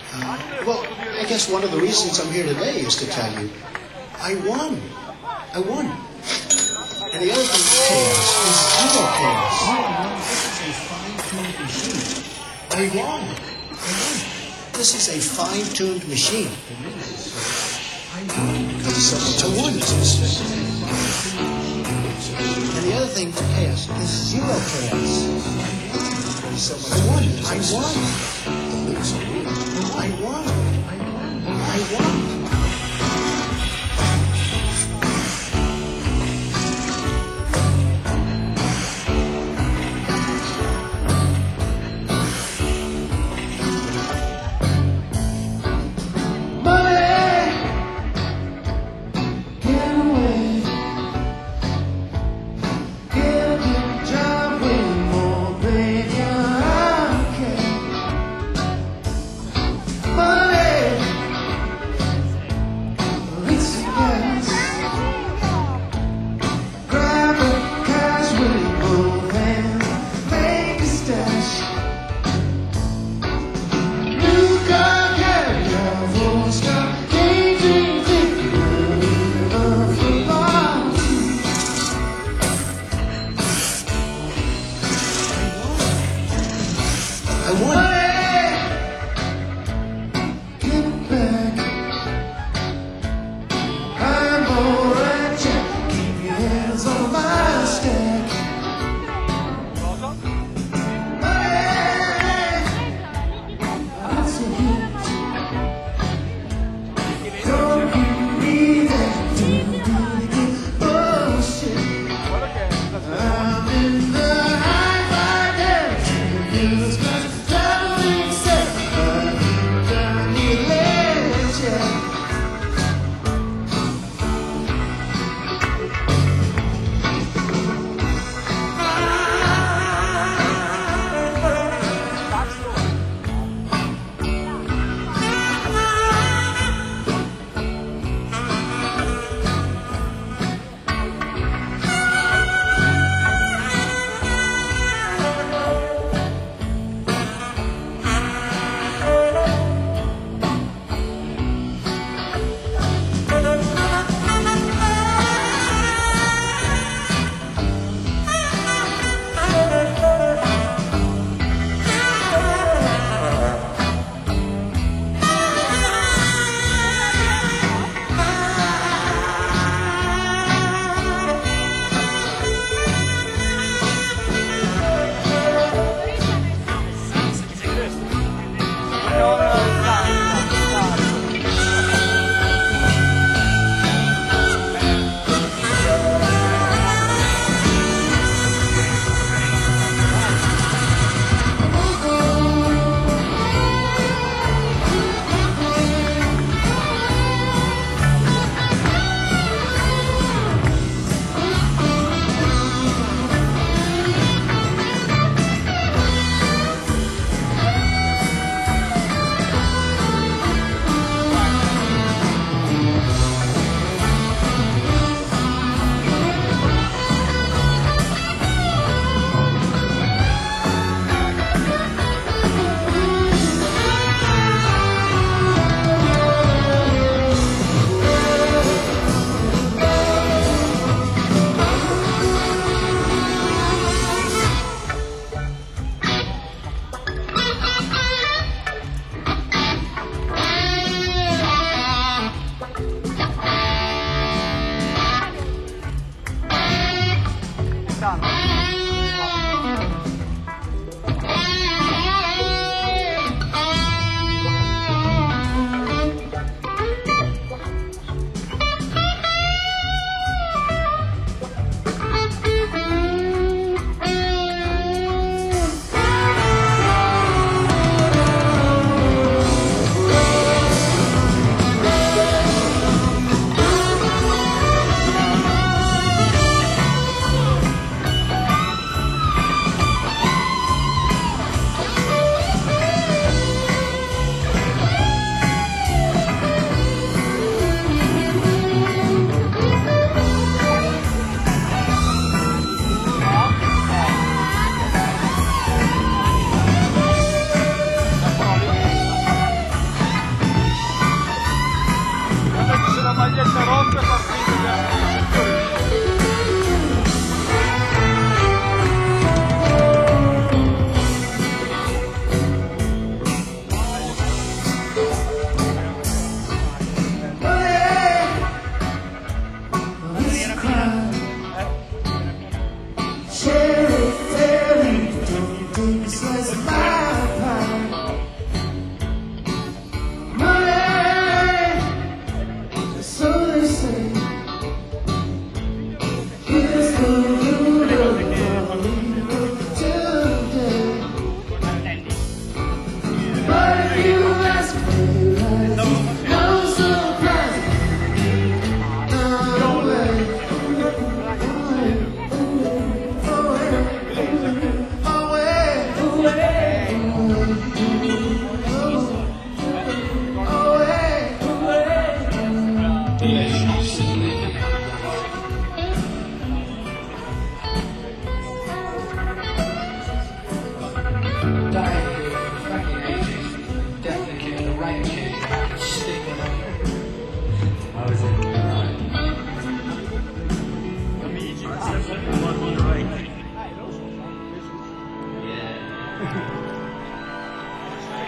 Well, I guess one of the reasons I'm here today is to tell you, I won. I won. And the other thing, chaos is zero chaos. This is a fine-tuned machine. I won. This is a fine-tuned machine. Because it's so much I won. And the other thing, chaos is zero chaos. So much I won. I won. I won. I won. won. Get back. I'm alright, Jack. Keep your hands on my stack. That's a hit. Don't give me that bullshit. I'm in the high five dance. It's got traveling set. Down the ledge, yeah.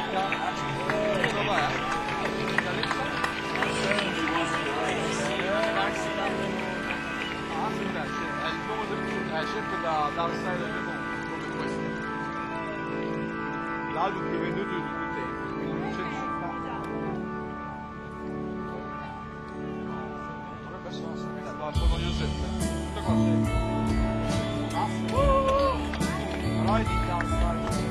scelto da Downside come questo. L'album più venduto di tutti i tempi, quindi non c'è niente. Come sono sempre no, sono Giuseppe. Tutto contento. Però è di Downside.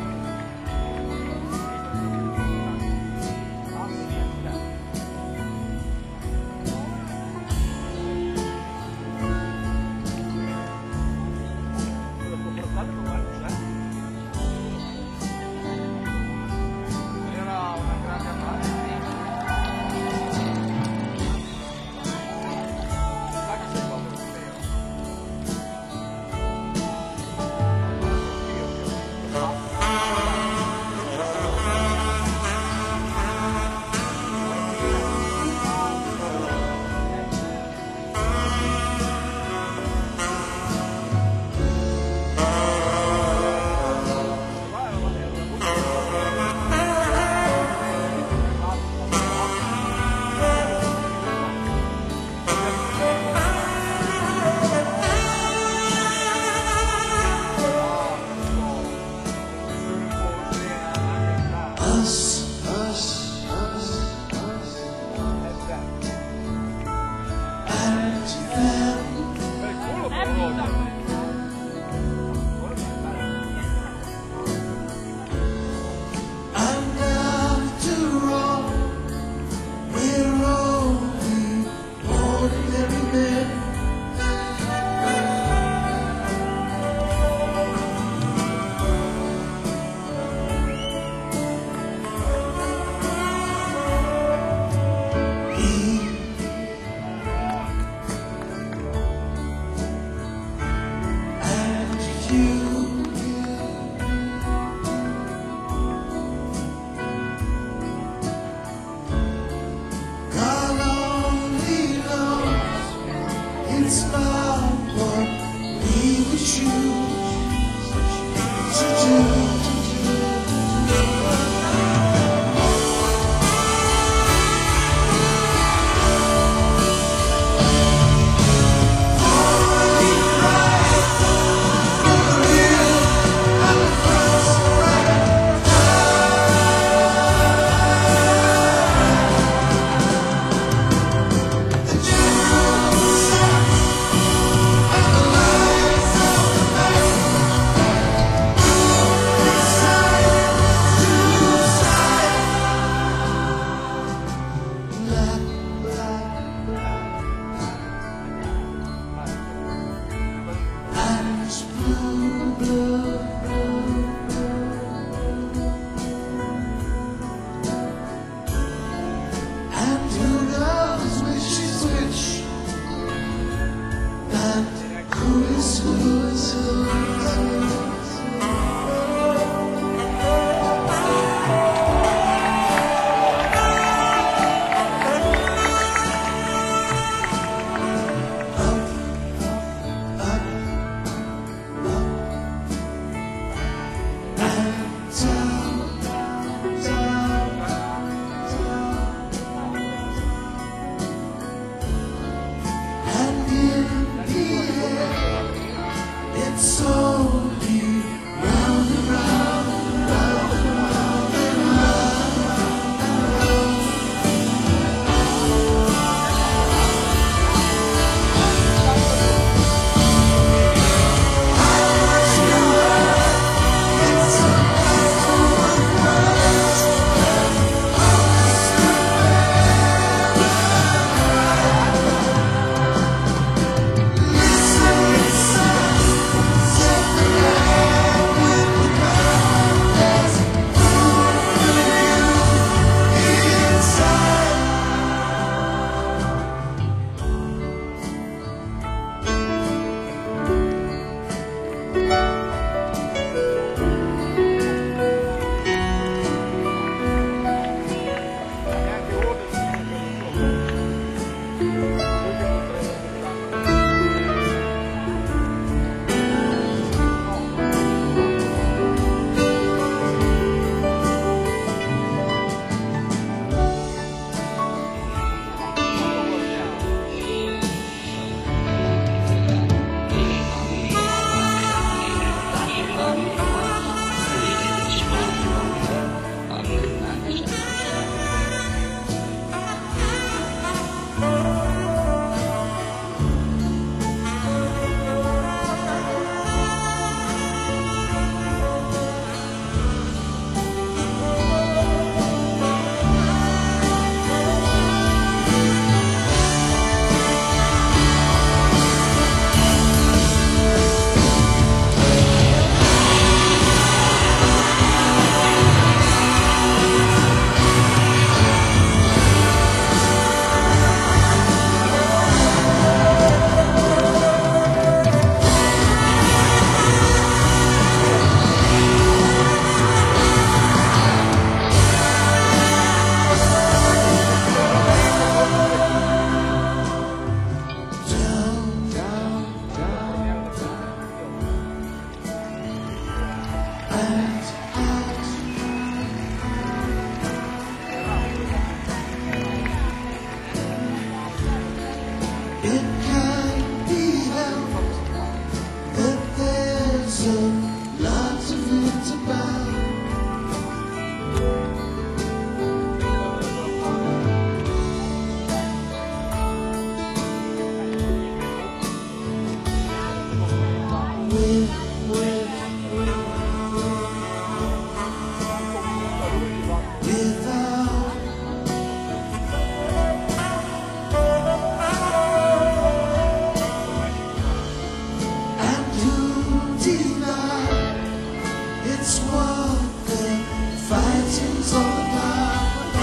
It's what the fighting's all about.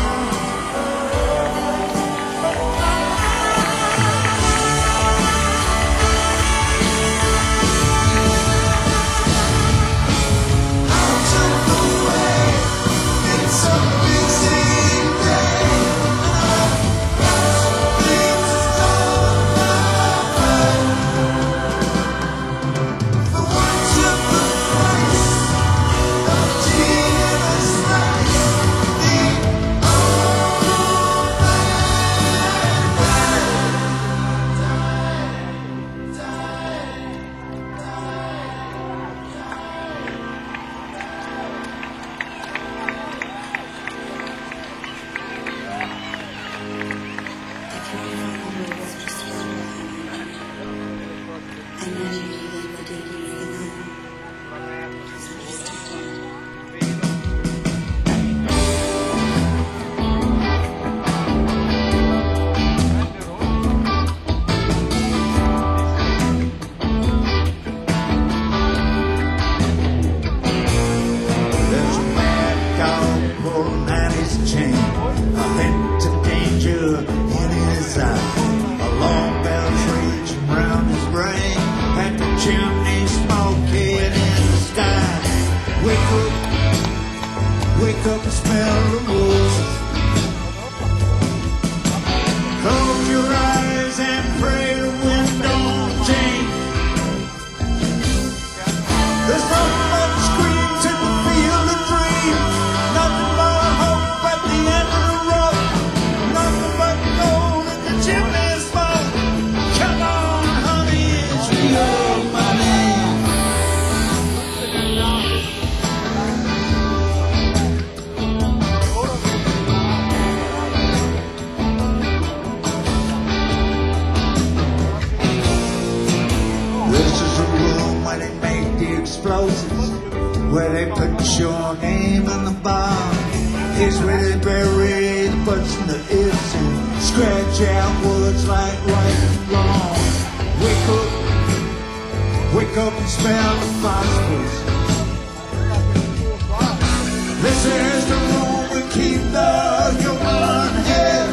Wake up and smell the roses. Close your eyes and pray the wind don't change. There's not much green to the field of dreams. Nothing but hope at the end of the road. Nothing but gold in the chimney smoke. Come on, honey, it's real money. Explosives, where they put your name in the bomb. Here's where they bury the butts and the ifs and scratch out words like right and wrong. Wake up and smell the phosphorus. This is the room we keep the human head.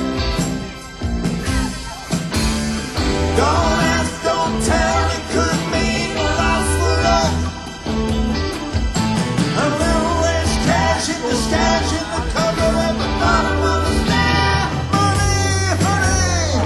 Don't ask, don't tell, it could mean a loss for love. A little less cash in the stash in the cupboard at the bottom of the stack. Money, honey.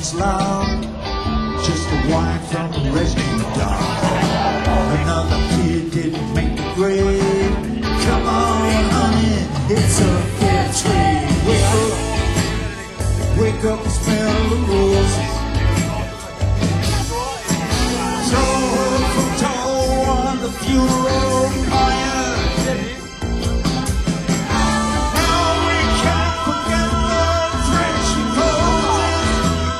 was loud, just a whine from a rescue dog. Another kid didn't make the grade. Come on, honey, it's a fair trade. Wake up and smell the roses. Tall from tall on the funeral pyre. Now we can't forget the trench roses.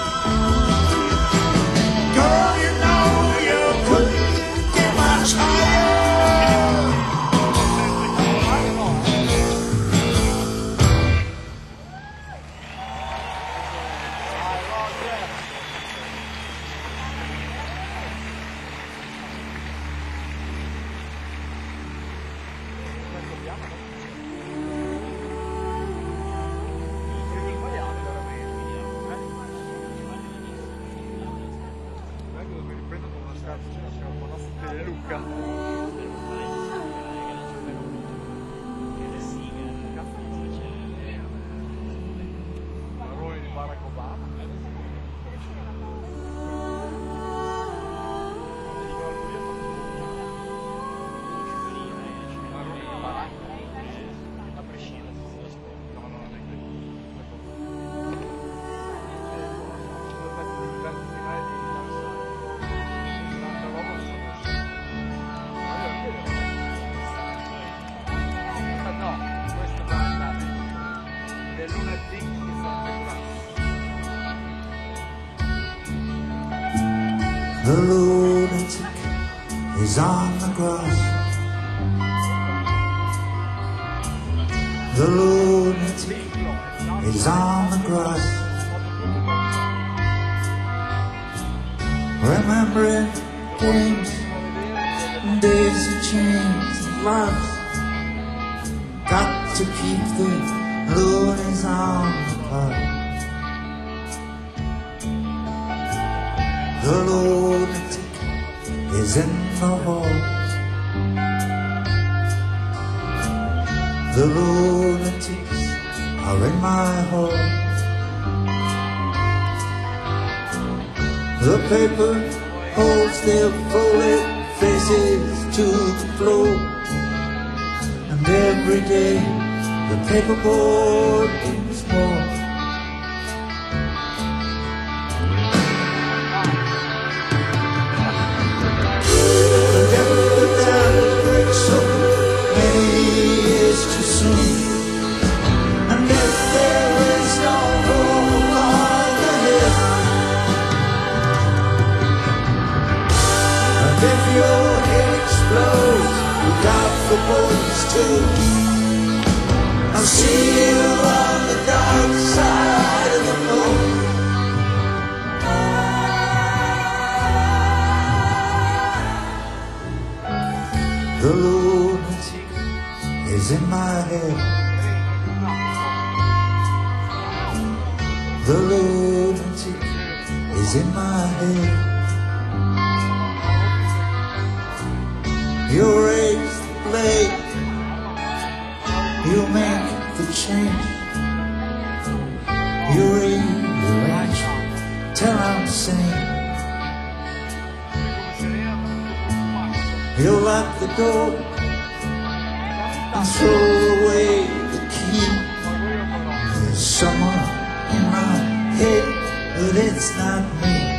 Girl, you know you couldn't get much higher. The lunatic is on the grass. The lunatic is on the grass. Remembering games and days of chains and loves. Got to keep the loonies on the path. The lunatic is in the hall. The lunatics are in my hall. The paper holds their folded faces to the floor. And every day the paperboard gets more. If your head explodes, look out for bullets too. I'll see you on the dark side of the moon. The lunatic is in my head. The lunatic is in my head. You raise the blade, you make the change, you rearrange till I'm sane. You lock the door and throw away the key. There's someone in my head, but it's not me.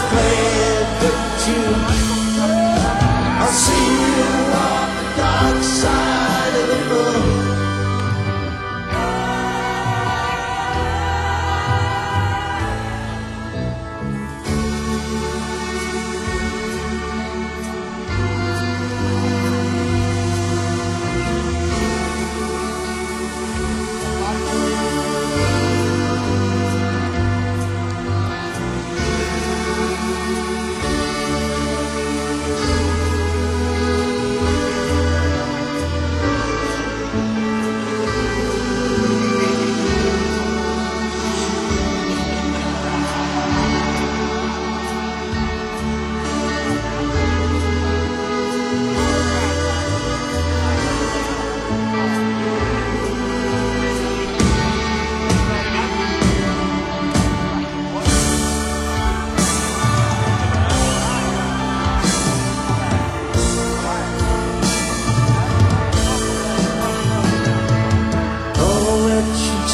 Playing the tune. I'll see you on the dark side.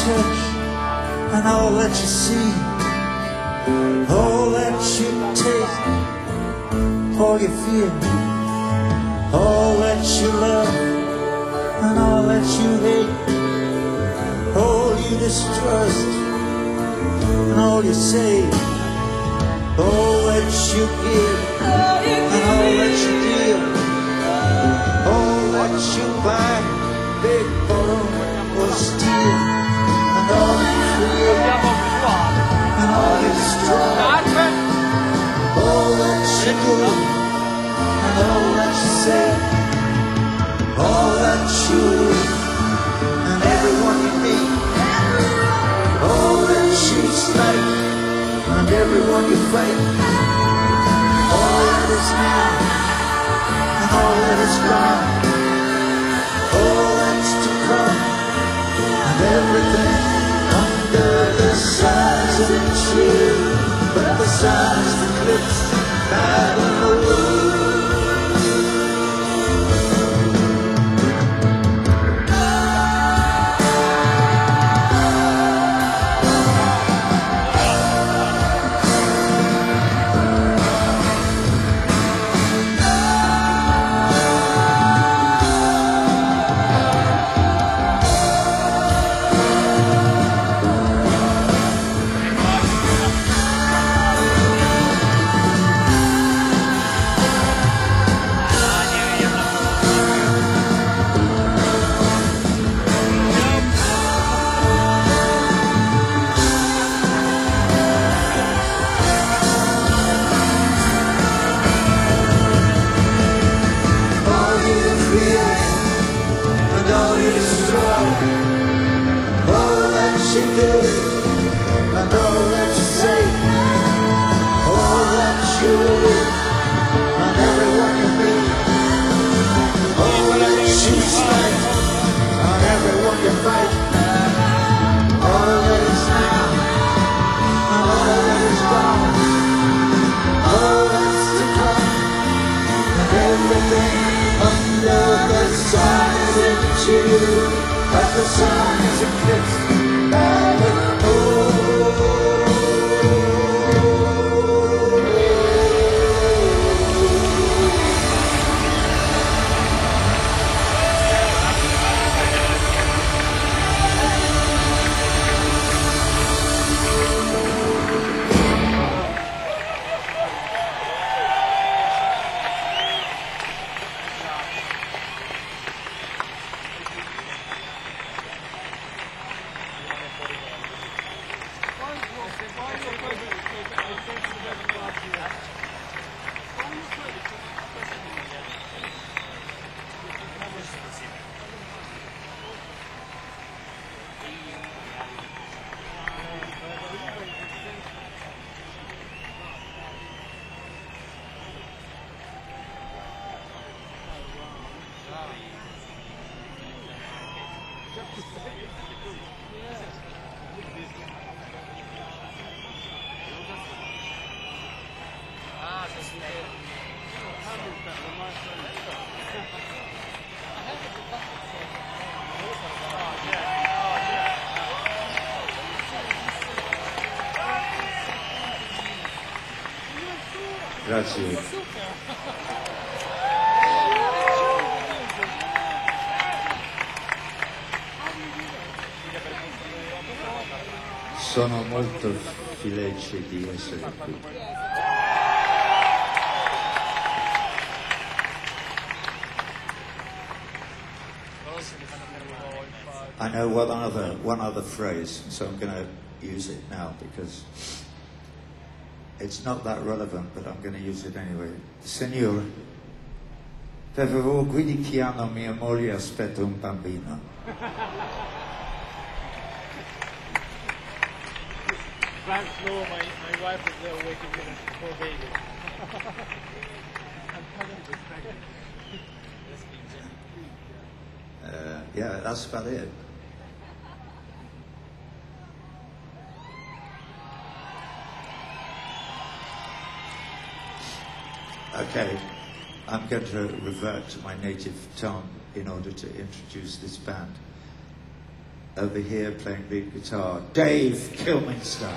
touch and all that you see, all that you taste, all you feel, all that you love and all that you hate, all you distrust and all you say, all that you give and all that you deal, all that you buy, big borrow or steal, and all you create and all you strive, all that you do and all that you say, all that you eat and everyone you meet, all that you slight and everyone you fight, all that is now and all that is gone, all that's to come and everything under the sun's true, but the sun's eclipsed by the moon. Grazie. Sono molto felice di essere qui. I know one other phrase, so I'm going to use it now because it's not that relevant, but I'm going to use it anyway. Signore, per favore guidi piano, mia moglie aspetta un bambino. Drive slow, my wife is there waiting for a baby. I'm coming to expect Yeah, that's about it. Okay, I'm going to revert to my native tongue in order to introduce this band. over here playing lead guitar, Dave Kilminster.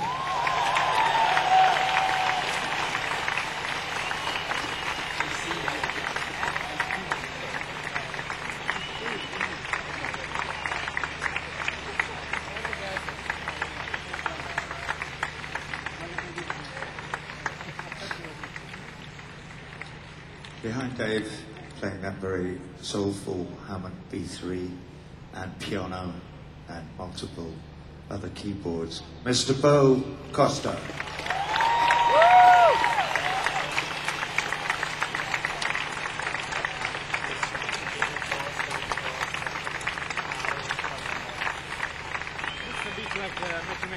Behind Dave, playing that very soulful Hammond B3 and piano and multiple other keyboards, Mr. Bo Costa. It's a bit like Matthew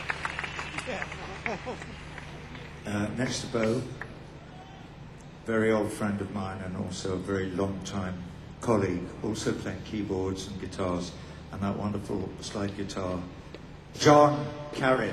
McConaughey. Next to Bo, very old friend of mine and also a very long time colleague, also playing keyboards and guitars, and that wonderful slide guitar, John Carrion.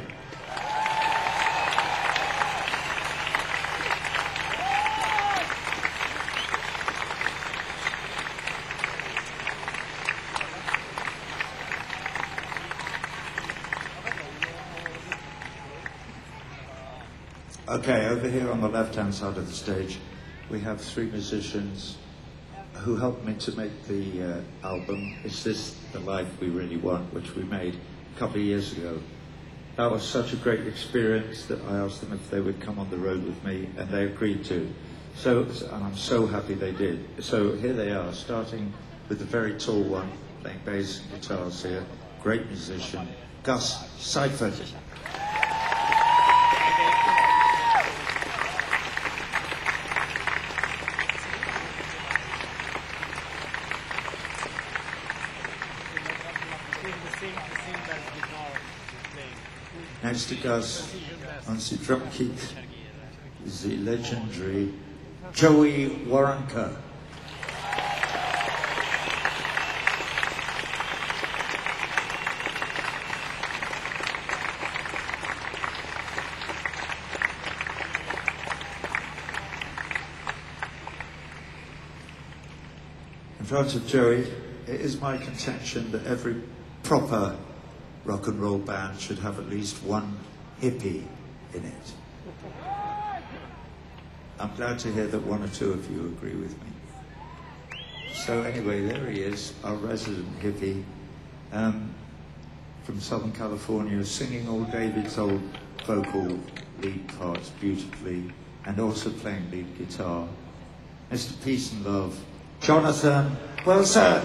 Okay, over here on the left-hand side of the stage, we have three musicians who helped me to make the album, Is This the Life We Really Want, which we made a couple of years ago. That was such a great experience that I asked them if they would come on the road with me, and they agreed to. And I'm so happy they did. So here they are, starting with the very tall one, playing bass and guitars here, great musician, Gus Seifert. Next to Gus, on the drum kit, is the legendary Joey Waronker. In front of Joey, it is my contention that every proper rock and roll band should have at least one hippie in it. I'm glad to hear that one or two of you agree with me. So anyway, there he is, our resident hippie from Southern California, singing all David's old vocal lead parts beautifully and also playing lead guitar. Mr. Peace and Love, Jonathan Wilson.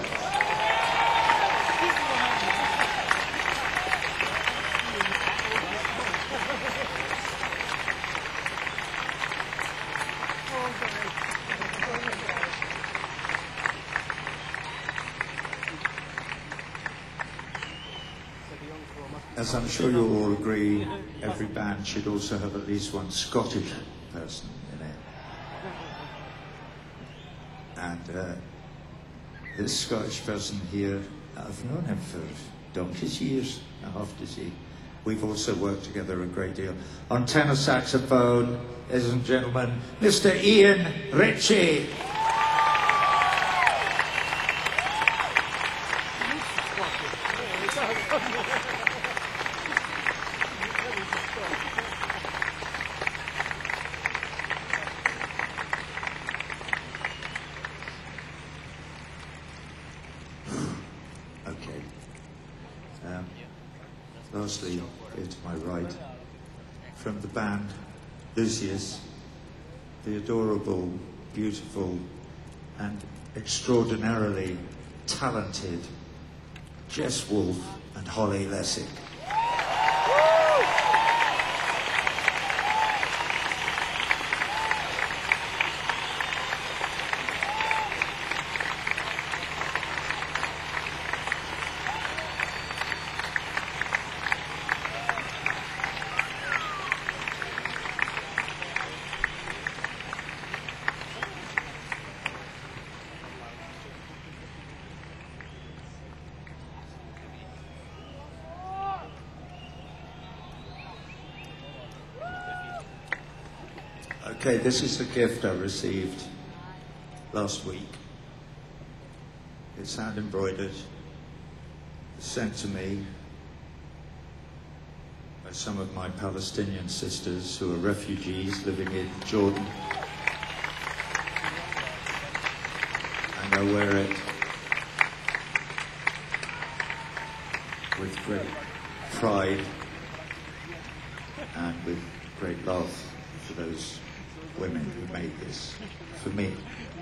As I'm sure you'll all agree, every band should also have at least one Scottish person in it. And this Scottish person here, I've known him for donkey's years, I have to say. We've also worked together a great deal. On tenor saxophone, ladies and gentlemen, Mr. Ian Ritchie. Lastly, here to my right, from the band Lucius, the adorable, beautiful, and extraordinarily talented Jess Wolfe and Holly Lessig. Okay, this is the gift I received last week. It's hand embroidered. sent to me by some of my Palestinian sisters who are refugees living in Jordan. And I wear it with great pride and with great love for those women who made this for me.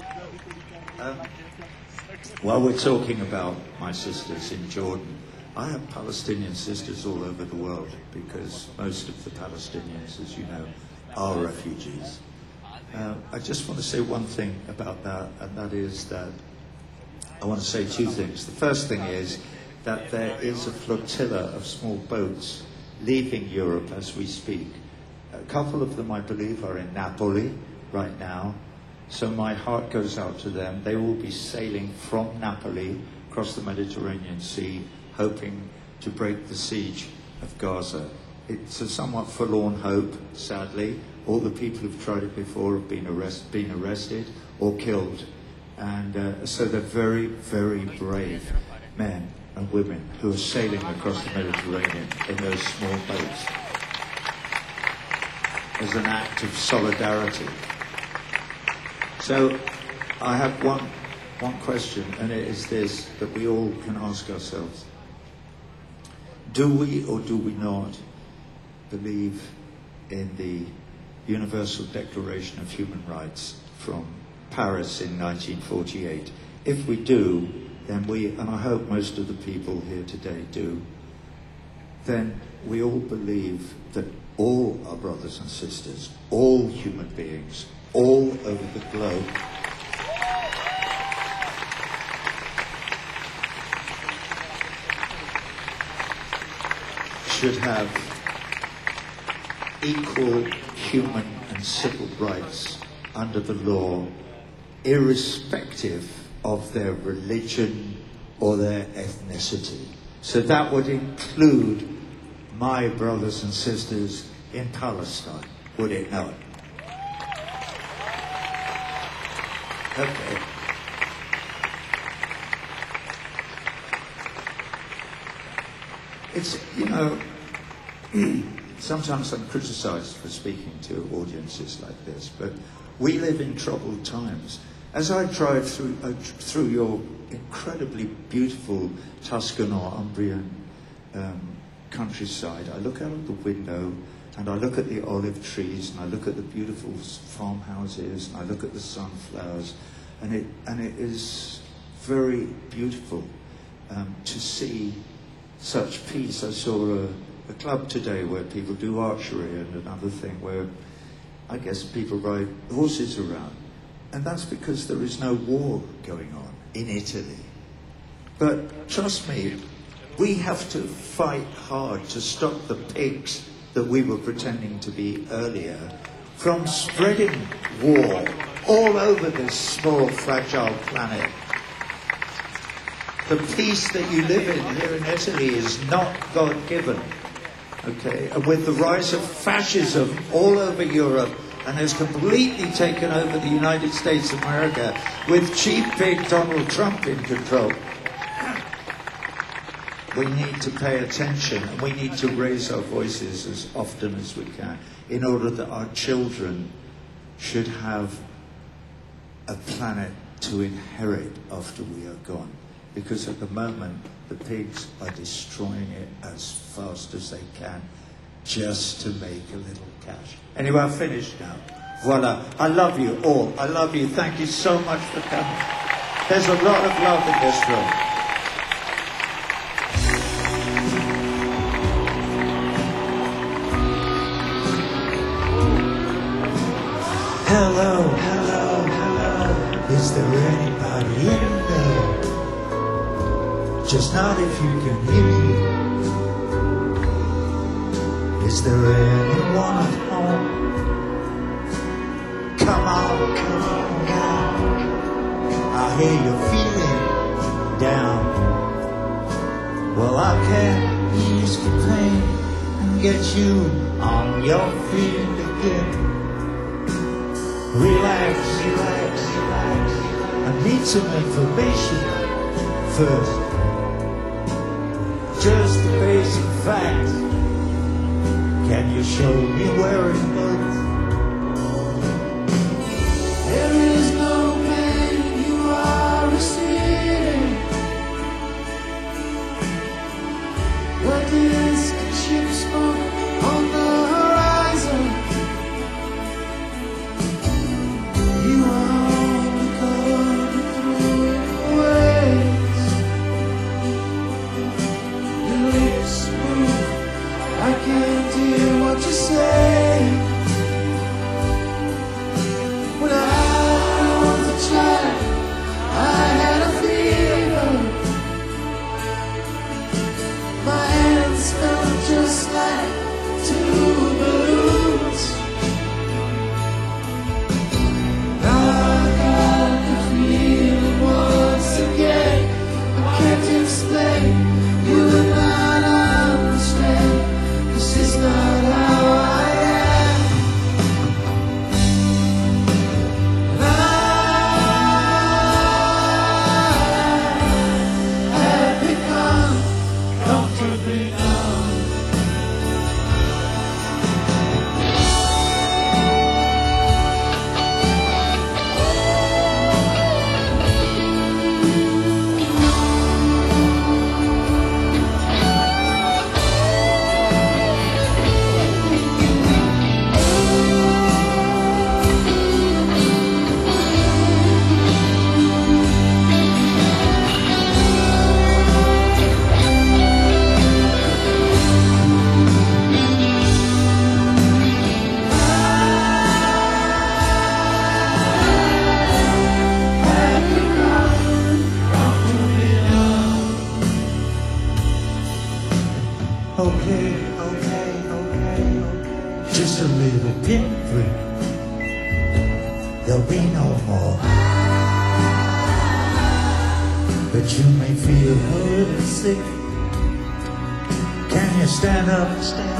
While we're talking about my sisters in Jordan, I have Palestinian sisters all over the world because most of the Palestinians, as you know, are refugees. I just want to say one thing about that, and that is that I want to say two things. The first thing is that there is a flotilla of small boats leaving Europe as we speak. A couple of them, I believe, are in Napoli right now. So my heart goes out to them. They will be sailing from Napoli across the Mediterranean Sea, hoping to break the siege of Gaza. It's a somewhat forlorn hope, sadly. All the people who've tried it before have been arrested or killed. And so they're very, very brave men and women who are sailing across the Mediterranean in those small boats as an act of solidarity. So I have one question, and it is this, that we all can ask ourselves. Do we or do we not believe in the Universal Declaration of Human Rights from Paris in 1948? If we do, then we, and I hope most of the people here today do, then we all believe that all our brothers and sisters, all human beings, all over the globe, should have equal human and civil rights under the law, irrespective of their religion or their ethnicity. So that would include my brothers and sisters in Palestine, would it not? Okay. It's, you know, sometimes I'm criticized for speaking to audiences like this, but we live in troubled times. As I drive through your incredibly beautiful Tuscan or Umbrian countryside, I look out of the window and I look at the olive trees and I look at the beautiful farmhouses and I look at the sunflowers, and it is very beautiful to see such peace. I saw a club today where people do archery and another thing where I guess people ride horses around. And that's because there is no war going on in Italy. But trust me, we have to fight hard to stop the pigs that we were pretending to be earlier from spreading war all over this small, fragile planet. The peace that you live in here in Italy is not God-given. Okay? And with the rise of fascism all over Europe, and has completely taken over the United States of America, with chief pig Donald Trump in control, we need to pay attention, and we need to raise our voices as often as we can, in order that our children should have a planet to inherit after we are gone. Because at the moment, the pigs are destroying it as fast as they can, just to make a little cash. Anyway, I've finished now. Voila. I love you all. I love you. Thank you so much for coming. There's a lot of love in this room. Hello, hello, hello. Is there anybody in there? Just not if you can hear me. Is there anyone at home? Come on now. I hear you're feeling down. Well, I can ease the pain and get you on your feet again. Relax, relax, relax. I need some information first. just a basic fact. Can you show me where it hurts? There is no pain you are receiving. The distant ship smoke on the horizon. You are only going through it waves. Your lips move, I can't hear what you say. When I was a child, I had a fever. My hands felt just like two balloons. Now I got the feeling once again. I can't explain, you will not understand. This is not how I am. And I have become comfortably numb. Okay, just a little pinprick. There'll be no more. But you may feel a little sick. Can you stand up?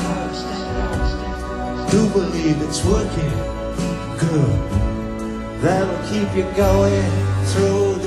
Do believe it's working. Good. That'll keep you going through